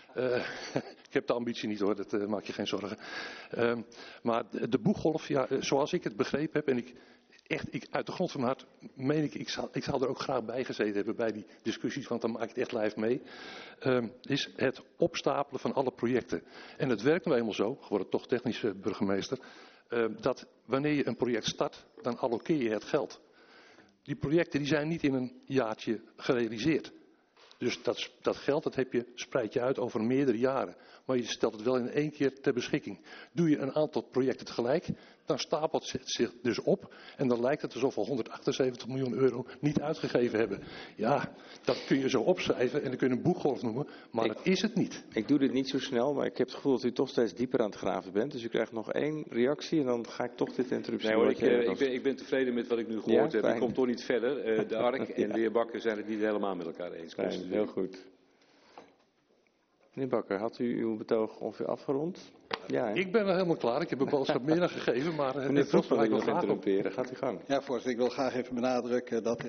Ik heb de ambitie niet hoor, dat maak je geen zorgen. Maar de boeggolf, zoals ik het begrepen heb, en uit de grond van mijn hart meen ik zou er ook graag bij gezeten hebben bij die discussies, want dan maak ik het echt live mee, is het opstapelen van alle projecten. En het werkt nou eenmaal zo, ik word toch technisch burgemeester, dat wanneer je een project start, dan allokeer je het geld. Die projecten die zijn niet in een jaartje gerealiseerd. Dus dat geld spreid je uit over meerdere jaren. Maar je stelt het wel in 1 keer ter beschikking. Doe je een aantal projecten tegelijk, dan stapelt het zich dus op. En dan lijkt het alsof we 178 miljoen euro niet uitgegeven hebben. Ja, dat kun je zo opschrijven en dan kun je een boeggolf noemen. Maar dat is het niet. Ik doe dit niet zo snel, maar ik heb het gevoel dat u toch steeds dieper aan het graven bent. Dus u krijgt nog 1 reactie en dan ga ik toch dit interruptie. Nee hoor, ik ben tevreden met wat ik nu gehoord heb. Ik kom toch niet verder. De ARK en de heer Bakker zijn het niet helemaal met elkaar eens. Fijn, heel goed. Meneer Bakker, had u uw betoog ongeveer afgerond? Ja, hè? Ik ben wel helemaal klaar. Ik heb een boodschap meer dan gegeven, maar meneer Vos wil ik nog interrumperen. Gaat u gang. Ja, voorzitter, ik wil graag even benadrukken dat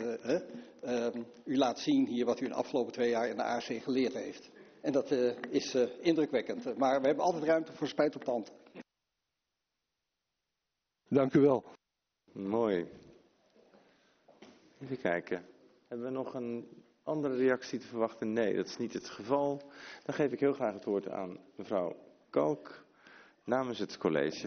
u laat zien hier wat u in de afgelopen 2 jaar in de ARC geleerd heeft. En dat is indrukwekkend. Maar we hebben altijd ruimte voor spijt op tand. Dank u wel. Mooi. Even kijken. Hebben we nog een andere reactie te verwachten? Nee, dat is niet het geval. Dan geef ik heel graag het woord aan mevrouw Kalk namens het college.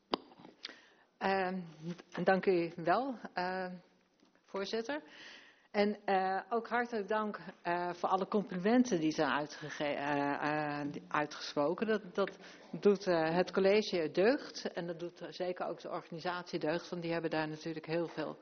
Dank u wel, voorzitter. En ook hartelijk dank voor alle complimenten die zijn uitgesproken. Dat doet het college deugd en dat doet zeker ook de organisatie deugd, want die hebben daar natuurlijk heel veel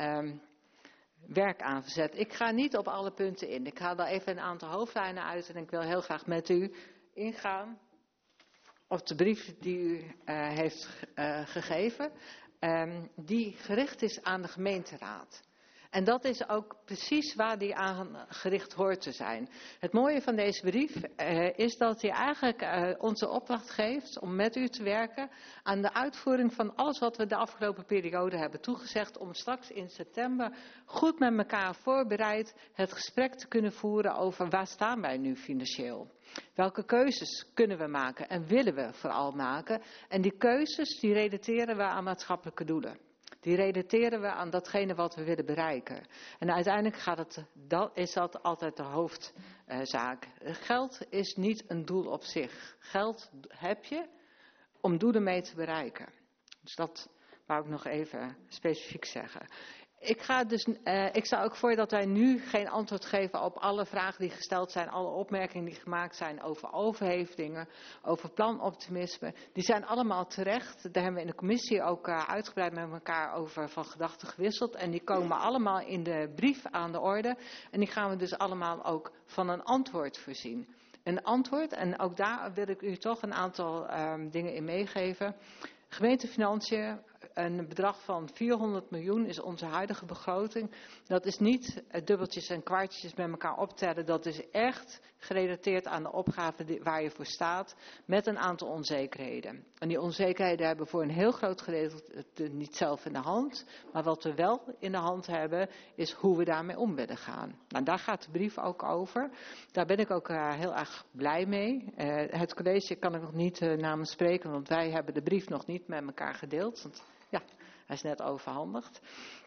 werk aan verzet. Ik ga niet op alle punten in. Ik haal daar even een aantal hoofdlijnen uit en ik wil heel graag met u ingaan op de brief die u heeft gegeven, die gericht is aan de gemeenteraad. En dat is ook precies waar die aan gericht hoort te zijn. Het mooie van deze brief is dat hij eigenlijk ons de opdracht geeft om met u te werken aan de uitvoering van alles wat we de afgelopen periode hebben toegezegd. Om straks in september goed met elkaar voorbereid het gesprek te kunnen voeren over waar staan wij nu financieel. Welke keuzes kunnen we maken en willen we vooral maken. En die keuzes die relateren we aan maatschappelijke doelen. Die relateren we aan datgene wat we willen bereiken. En uiteindelijk is dat altijd de hoofdzaak. Geld is niet een doel op zich. Geld heb je om doelen mee te bereiken. Dus dat wou ik nog even specifiek zeggen. Ik stel ook voor dat wij nu geen antwoord geven op alle vragen die gesteld zijn, alle opmerkingen die gemaakt zijn over overhevingen, over planoptimisme. Die zijn allemaal terecht. Daar hebben we in de commissie ook uitgebreid met elkaar over van gedachten gewisseld. En die komen allemaal in de brief aan de orde. En die gaan we dus allemaal ook van een antwoord voorzien. Een antwoord, en ook daar wil ik u toch een aantal dingen in meegeven. Gemeentefinanciën, een bedrag van 400 miljoen is onze huidige begroting. Dat is niet dubbeltjes en kwartjes met elkaar optellen. Dat is echt gerelateerd aan de opgave waar je voor staat. Met een aantal onzekerheden. En die onzekerheden hebben we voor een heel groot gedeelte niet zelf in de hand. Maar wat we wel in de hand hebben is hoe we daarmee om willen gaan. Nou, daar gaat de brief ook over. Daar ben ik ook heel erg blij mee. Het college kan ik nog niet namens spreken. Want wij hebben de brief nog niet met elkaar gedeeld. Want ja, hij is net overhandigd.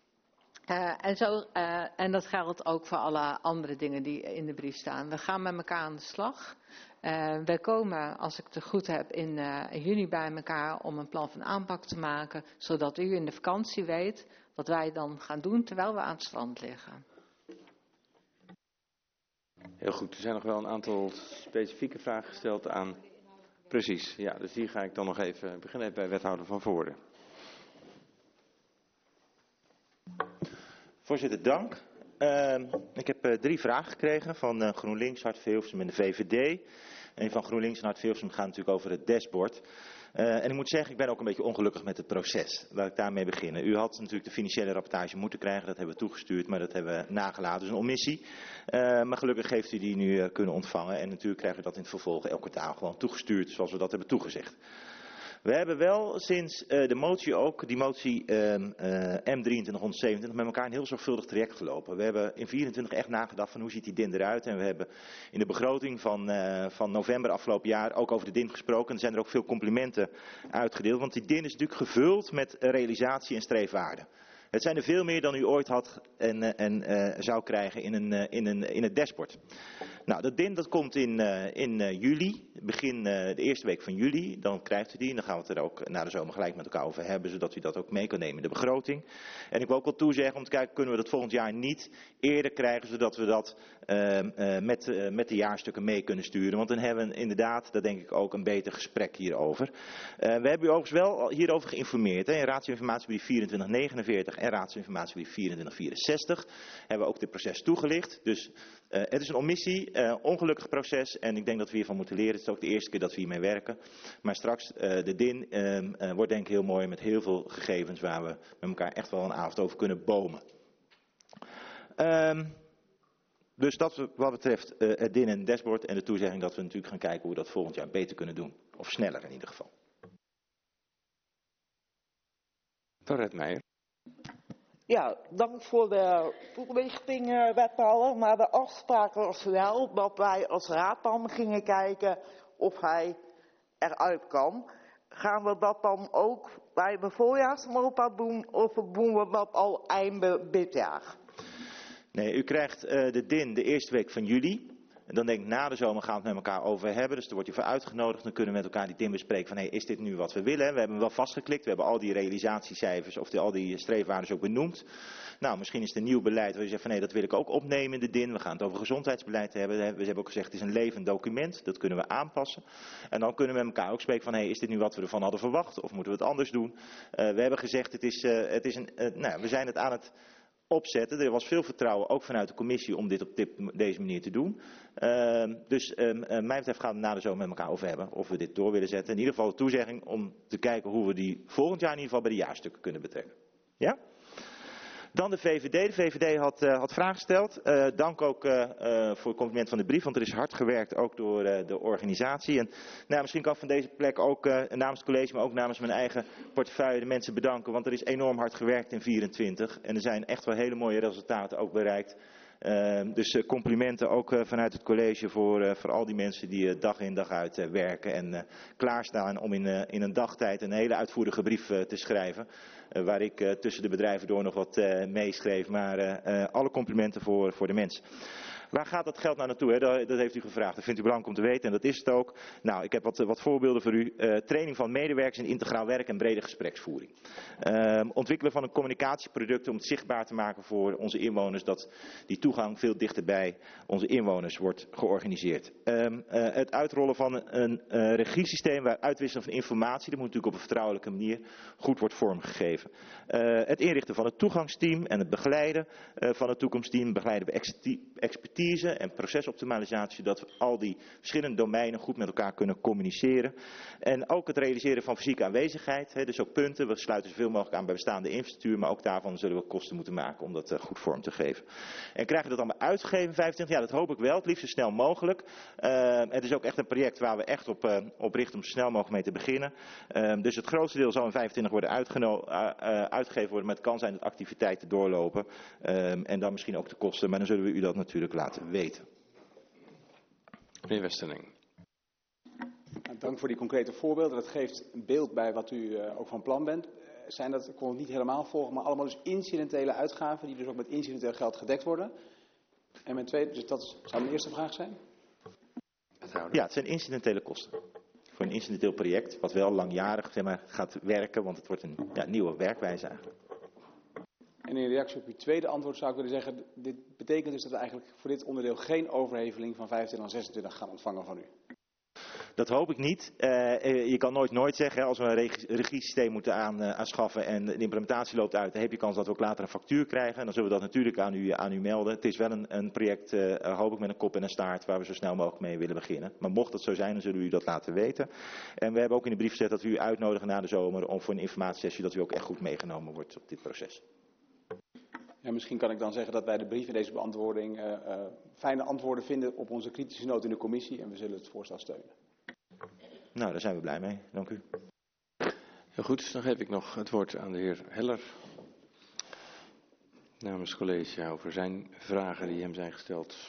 En dat geldt ook voor alle andere dingen die in de brief staan. We gaan met elkaar aan de slag. Wij komen, als ik het goed heb, in juni bij elkaar om een plan van aanpak te maken. Zodat u in de vakantie weet wat wij dan gaan doen terwijl we aan het strand liggen. Heel goed, er zijn nog wel een aantal specifieke vragen gesteld aan... Precies, ja, dus die ga ik dan nog even beginnen bij wethouder Van Voorde. Voorzitter, dank. Ik heb 3 vragen gekregen van GroenLinks, Hart voor Hilversum en de VVD. En van GroenLinks en Hart voor Hilversum gaat natuurlijk over het dashboard. En ik moet zeggen, ik ben ook een beetje ongelukkig met het proces. Laat ik daarmee beginnen. U had natuurlijk de financiële rapportage moeten krijgen. Dat hebben we toegestuurd, maar dat hebben we nagelaten. Dus een omissie. Maar gelukkig heeft u die nu kunnen ontvangen. En natuurlijk krijgen we dat in het vervolg elk kwartaal gewoon toegestuurd zoals we dat hebben toegezegd. We hebben wel sinds de motie ook, die motie M2370, met elkaar een heel zorgvuldig traject gelopen. We hebben in 24 echt nagedacht van hoe ziet die DIN eruit. En we hebben in de begroting van november afgelopen jaar ook over de DIN gesproken. En er zijn er ook veel complimenten uitgedeeld. Want die DIN is natuurlijk gevuld met realisatie en streefwaarden. Het zijn er veel meer dan u ooit had en zou krijgen in het dashboard. Nou, dat DIN dat komt in juli, begin de eerste week van juli. Dan krijgt u die en dan gaan we het er ook na de zomer gelijk met elkaar over hebben. Zodat u dat ook mee kan nemen in de begroting. En ik wil ook wel toezeggen om te kijken, kunnen we dat volgend jaar niet eerder krijgen. Zodat we dat met de jaarstukken mee kunnen sturen. Want dan hebben we inderdaad, daar denk ik ook, een beter gesprek hierover. We hebben u overigens wel hierover geïnformeerd. In raadsinformatiebrief 2449 en raadsinformatiebrief 2464 hebben we ook dit proces toegelicht. Dus het is een omissie, ongelukkig proces en ik denk dat we hiervan moeten leren. Het is ook de eerste keer dat we hiermee werken. Maar straks, de DIN wordt denk ik heel mooi met heel veel gegevens waar we met elkaar echt wel een avond over kunnen bomen. Dus dat wat betreft het DIN en het dashboard en de toezegging dat we natuurlijk gaan kijken hoe we dat volgend jaar beter kunnen doen. Of sneller in ieder geval. Dorrit Meijer. Ja, dank voor de toelichting, wethouder. Maar de afspraak was wel dat wij als raad dan gingen kijken of hij eruit kan. Gaan we dat dan ook bij de voorjaarsnota doen of doen we dat al einde dit jaar? Nee, u krijgt de DIN de eerste week van juli. En dan denk ik, na de zomer gaan we het met elkaar over hebben. Dus er wordt je voor uitgenodigd. Dan kunnen we met elkaar die DIN bespreken van, is dit nu wat we willen? We hebben wel vastgeklikt. We hebben al die realisatiecijfers of al die streefwaarden ook benoemd. Nou, misschien is het een nieuw beleid waar je zegt van, dat wil ik ook opnemen in de DIN. We gaan het over gezondheidsbeleid hebben. We hebben ook gezegd, het is een levend document. Dat kunnen we aanpassen. En dan kunnen we met elkaar ook spreken van, is dit nu wat we ervan hadden verwacht? Of moeten we het anders doen? We hebben gezegd, we zijn het aan het opzetten. Er was veel vertrouwen, ook vanuit de commissie, om dit op deze manier te doen. Mij betreft gaan we het na de zomer met elkaar over hebben of we dit door willen zetten. In ieder geval de toezegging om te kijken hoe we die volgend jaar in ieder geval bij de jaarstukken kunnen betrekken. Ja? Dan de VVD. De VVD had vragen gesteld. Dank ook voor het compliment van de brief, want er is hard gewerkt ook door de organisatie. En misschien kan ik van deze plek ook namens het college, maar ook namens mijn eigen portefeuille de mensen bedanken. Want er is enorm hard gewerkt in 2024 en er zijn echt wel hele mooie resultaten ook bereikt. Dus complimenten ook vanuit het college voor al die mensen die dag in dag uit werken en klaarstaan om in een dagtijd een hele uitvoerige brief te schrijven. Waar ik tussen de bedrijven door nog wat meeschreef, maar alle complimenten voor de mensen. Waar gaat dat geld nou naartoe? Hè? Dat heeft u gevraagd. Dat vindt u belangrijk om te weten en dat is het ook. Nou, ik heb wat voorbeelden voor u. Training van medewerkers in integraal werk en brede gespreksvoering. Ontwikkelen van een communicatieproduct om het zichtbaar te maken voor onze inwoners. Dat die toegang veel dichter bij onze inwoners wordt georganiseerd. Het uitrollen van een regiesysteem waar uitwisseling van informatie, dat moet natuurlijk op een vertrouwelijke manier, goed wordt vormgegeven. Het inrichten van het toegangsteam en het begeleiden van het toekomstteam. Begeleiden we expertise en procesoptimalisatie, dat we al die verschillende domeinen goed met elkaar kunnen communiceren. En ook het realiseren van fysieke aanwezigheid, dus ook punten, we sluiten zoveel mogelijk aan bij bestaande infrastructuur, maar ook daarvan zullen we kosten moeten maken om dat goed vorm te geven. En krijgen we dat allemaal uitgegeven 25? Ja, dat hoop ik wel, het liefst zo snel mogelijk. Het is ook echt een project waar we echt op richten om zo snel mogelijk mee te beginnen. Dus het grootste deel zal in 25 worden uitgegeven worden, maar het kan zijn dat activiteiten doorlopen en dan misschien ook de kosten, maar dan zullen we u dat natuurlijk laten weten. Meneer Westerling. Dank voor die concrete voorbeelden. Dat geeft een beeld bij wat u ook van plan bent. Zijn dat, ik kon het niet helemaal volgen, maar allemaal dus incidentele uitgaven die dus ook met incidenteel geld gedekt worden? En mijn tweede, dus dat zou mijn eerste vraag zijn? Ja, het zijn incidentele kosten. Voor een incidenteel project, wat wel langjarig gaat werken, want het wordt een nieuwe werkwijze eigenlijk. En in reactie op uw tweede antwoord zou ik willen zeggen, dit betekent dus dat we eigenlijk voor dit onderdeel geen overheveling van 25 en 26 gaan ontvangen van u. Dat hoop ik niet. Je kan nooit zeggen, als we een regiesysteem moeten aanschaffen en de implementatie loopt uit, dan heb je kans dat we ook later een factuur krijgen. En dan zullen we dat natuurlijk aan u melden. Het is wel een project, hoop ik, met een kop en een staart, waar we zo snel mogelijk mee willen beginnen. Maar mocht dat zo zijn, dan zullen we u dat laten weten. En we hebben ook in de brief gezet dat we u uitnodigen na de zomer om voor een informatiesessie, dat u ook echt goed meegenomen wordt op dit proces. Ja, misschien kan ik dan zeggen dat wij de brief in deze beantwoording fijne antwoorden vinden op onze kritische noot in de commissie en we zullen het voorstel steunen. Nou, daar zijn we blij mee. Dank u. Heel goed, dan geef ik nog het woord aan de heer Heller. Namens het college over zijn vragen die hem zijn gesteld.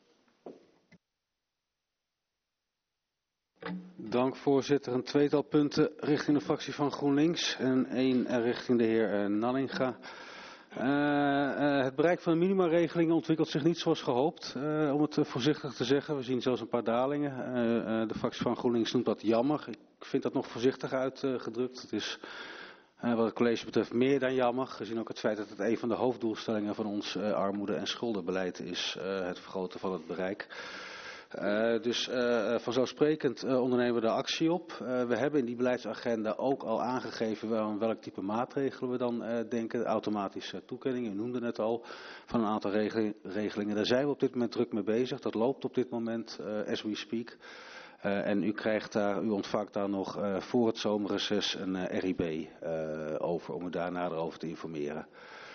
Dank voorzitter. Een tweetal punten richting de fractie van GroenLinks en één richting de heer Nanninga. Het bereik van de minimaregeling ontwikkelt zich niet zoals gehoopt, om het voorzichtig te zeggen. We zien zelfs een paar dalingen. De fractie van GroenLinks noemt dat jammer. Ik vind dat nog voorzichtig uitgedrukt. Het is wat het college betreft meer dan jammer, gezien ook het feit dat het een van de hoofddoelstellingen van ons armoede- en schuldenbeleid is, het vergroten van het bereik. Dus vanzelfsprekend ondernemen we daar actie op. We hebben in die beleidsagenda ook al aangegeven welk type maatregelen we dan denken. Automatische toekenning, u noemde het al, van een aantal regelingen. Daar zijn we op dit moment druk mee bezig. Dat loopt op dit moment as we speak. En u ontvangt daar nog voor het zomerreces een RIB over, om u daar nader over te informeren.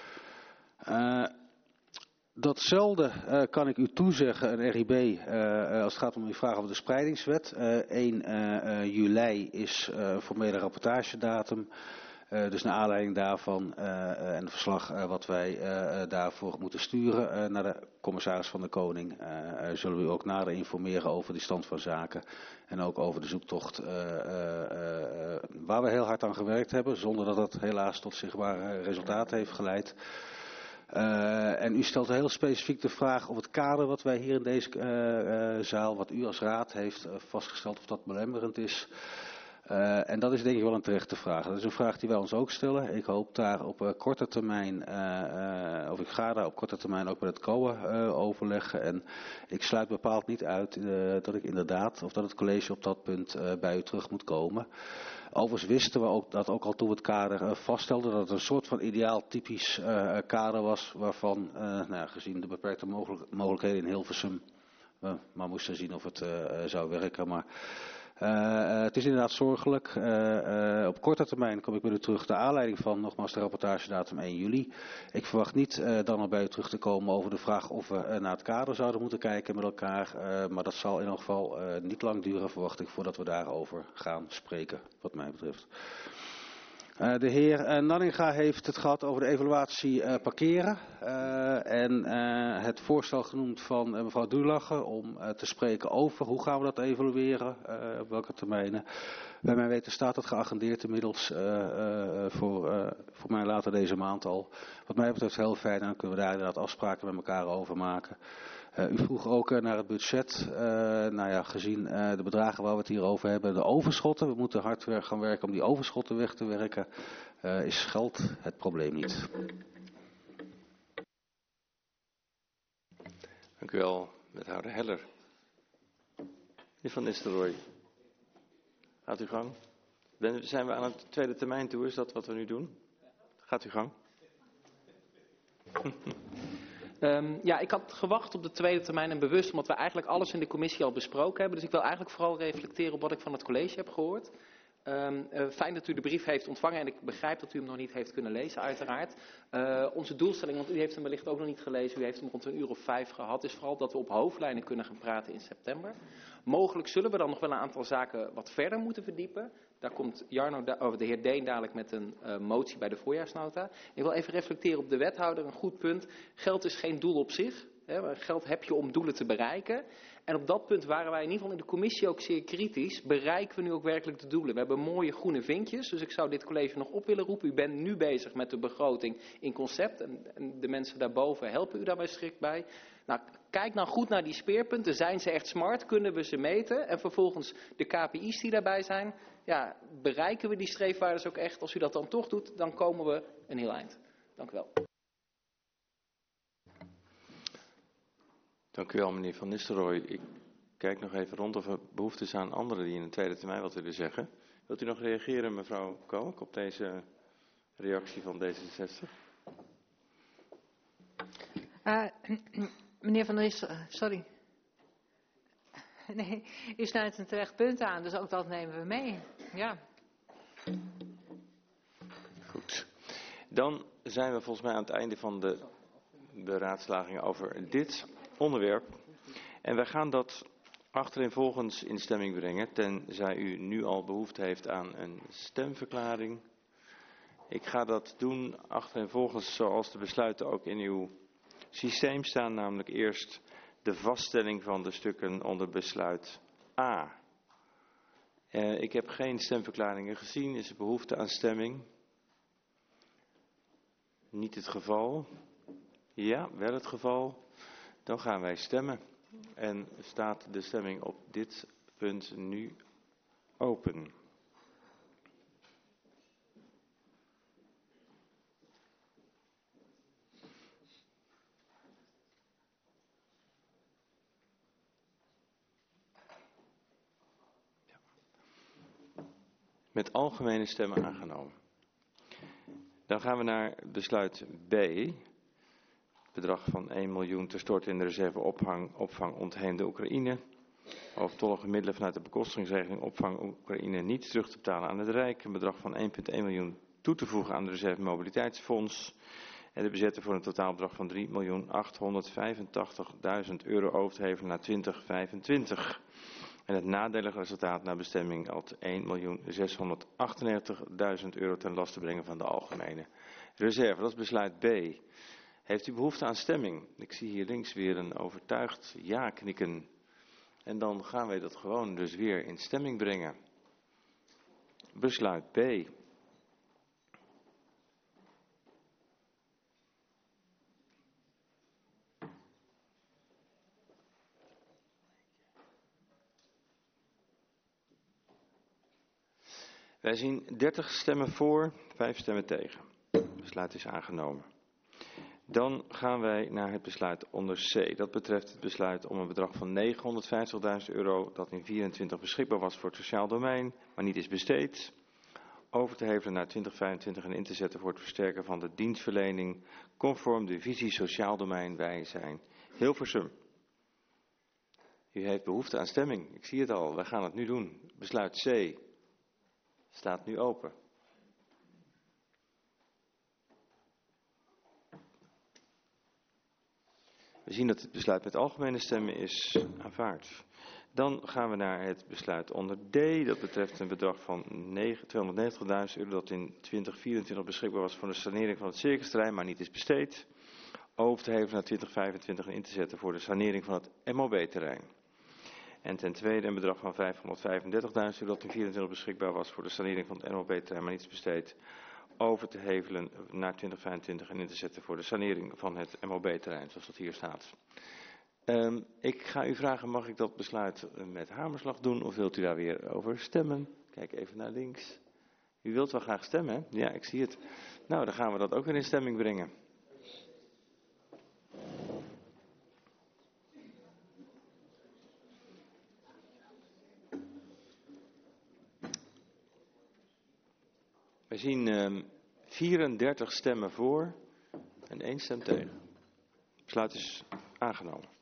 Datzelfde kan ik u toezeggen, een RIB, als het gaat om uw vraag over de spreidingswet. 1 juli is formele rapportagedatum. Dus naar aanleiding daarvan en het verslag wat wij daarvoor moeten sturen naar de commissaris van de Koning, zullen we u ook nader informeren over die stand van zaken. En ook over de zoektocht waar we heel hard aan gewerkt hebben, zonder dat het helaas tot zichtbare resultaten heeft geleid. En u stelt heel specifiek de vraag of het kader wat wij hier in deze zaal, wat u als raad heeft vastgesteld, of dat belemmerend is. En dat is denk ik wel een terechte vraag. Dat is een vraag die wij ons ook stellen. Ik hoop daar op korte termijn, of ik ga daar op korte termijn ook met het COA overleggen. En ik sluit bepaald niet uit dat ik inderdaad, of dat het college op dat punt bij u terug moet komen. Overigens wisten we ook dat ook al toen we het kader vaststelden, dat het een soort van ideaal typisch kader was, waarvan gezien de beperkte mogelijkheden in Hilversum, maar moesten zien of het zou werken. Maar het is inderdaad zorgelijk. Op korte termijn kom ik bij u terug. De aanleiding van nogmaals de rapportagedatum 1 juli. Ik verwacht niet dan nog bij u terug te komen over de vraag of we naar het kader zouden moeten kijken met elkaar. Maar dat zal in elk geval niet lang duren, verwacht ik, voordat we daarover gaan spreken, wat mij betreft. De heer Nanninga heeft het gehad over de evaluatie parkeren en het voorstel genoemd van mevrouw Duurlacher om te spreken over hoe gaan we dat evalueren, op welke termijnen. Bij mijn weten staat het geagendeerd inmiddels voor mij later deze maand al. Wat mij betreft heel fijn en dan kunnen we daar inderdaad afspraken met elkaar over maken. U vroeg ook naar het budget. Gezien de bedragen waar we het hier over hebben, de overschotten. We moeten hard gaan werken om die overschotten weg te werken. Is geld het probleem niet. Dank u wel, wethouder Heller. Meneer Van Nistelrooy, gaat u gang. Zijn we aan het tweede termijn toe? Is dat wat we nu doen? Gaat u gang. Ik had gewacht op de tweede termijn en bewust, omdat we eigenlijk alles in de commissie al besproken hebben. Dus ik wil eigenlijk vooral reflecteren op wat ik van het college heb gehoord. Fijn dat u de brief heeft ontvangen en ik begrijp dat u hem nog niet heeft kunnen lezen uiteraard. Onze doelstelling, want u heeft hem wellicht ook nog niet gelezen, u heeft hem rond 1:05 gehad, is vooral dat we op hoofdlijnen kunnen gaan praten in september. Mogelijk zullen we dan nog wel een aantal zaken wat verder moeten verdiepen. Daar komt de heer Deen dadelijk met een motie bij de voorjaarsnota. Ik wil even reflecteren op de wethouder, een goed punt. Geld is geen doel op zich. Geld heb je om doelen te bereiken. En op dat punt waren wij in ieder geval in de commissie ook zeer kritisch. Bereiken we nu ook werkelijk de doelen? We hebben mooie groene vinkjes, dus ik zou dit college nog op willen roepen. U bent nu bezig met de begroting in concept en de mensen daarboven helpen u daarbij strikt bij. Nou, kijk nou goed naar die speerpunten. Zijn ze echt smart? Kunnen we ze meten? En vervolgens de KPI's die daarbij zijn. Ja, bereiken we die streefwaardes ook echt? Als u dat dan toch doet, dan komen we een heel eind. Dank u wel. Dank u wel, meneer Van Nistelrooy. Ik kijk nog even rond of er behoefte is aan anderen die in een tweede termijn wat willen zeggen. Wilt u nog reageren, mevrouw Kook, op deze reactie van D66? Meneer Van Nistelrooy, sorry. Nee, u snijdt een terecht punt aan, dus ook dat nemen we mee. Ja. Goed. Dan zijn we volgens mij aan het einde van de beraadslagingen over dit onderwerp. En wij gaan dat achtereenvolgens in stemming brengen, tenzij u nu al behoefte heeft aan een stemverklaring. Ik ga dat doen achtereenvolgens zoals de besluiten ook in uw systeem staan, namelijk eerst de vaststelling van de stukken onder besluit A. Ik heb geen stemverklaringen gezien. Is er behoefte aan stemming? Niet het geval. Ja, wel het geval. Dan gaan wij stemmen. En staat de stemming op dit punt nu open. Met algemene stemmen aangenomen. Dan gaan we naar besluit B. Bedrag van 1 miljoen te storten in de reserve opvang ontheemde Oekraïne. Overtollige middelen vanuit de bekostigingsregeling opvang Oekraïne niet terug te betalen aan het Rijk. Een bedrag van 1,1 miljoen toe te voegen aan de reserve mobiliteitsfonds. En de bezetten voor een totaalbedrag van 3.885.000 euro over te hevelen naar 2025. En het nadelige resultaat naar bestemming had 1.698.000 euro ten laste brengen van de algemene reserve. Dat is besluit B. Heeft u behoefte aan stemming? Ik zie hier links weer een overtuigd ja knikken. En dan gaan wij dat gewoon dus weer in stemming brengen. Besluit B. Wij zien 30 stemmen voor, 5 stemmen tegen. Het besluit is aangenomen. Dan gaan wij naar het besluit onder C. Dat betreft het besluit om een bedrag van €950.000 dat in 24 beschikbaar was voor het sociaal domein, maar niet is besteed, over te hevelen naar 2025 en in te zetten voor het versterken van de dienstverlening conform de visie sociaal domein. Wij zijn Hilversum. U heeft behoefte aan stemming. Ik zie het al. Wij gaan het nu doen. Besluit C staat nu open. We zien dat het besluit met algemene stemmen is aanvaard. Dan gaan we naar het besluit onder D. Dat betreft een bedrag van €290.000 dat in 2024 beschikbaar was voor de sanering van het circusterrein, maar niet is besteed. Over te hevelen naar 2025 en in te zetten voor de sanering van het MOB-terrein. En ten tweede een bedrag van €535.000 dat in 2024 beschikbaar was voor de sanering van het MOB-terrein, maar niet is besteed. Over te hevelen naar 2025 en in te zetten voor de sanering van het MOB-terrein, zoals dat hier staat. Ik ga u vragen, mag ik dat besluit met hamerslag doen of wilt u daar weer over stemmen? Kijk even naar links. U wilt wel graag stemmen, hè? Ja, ik zie het. Nou, dan gaan we dat ook weer in stemming brengen. We zien 34 stemmen voor en 1 stem tegen. Het besluit is aangenomen.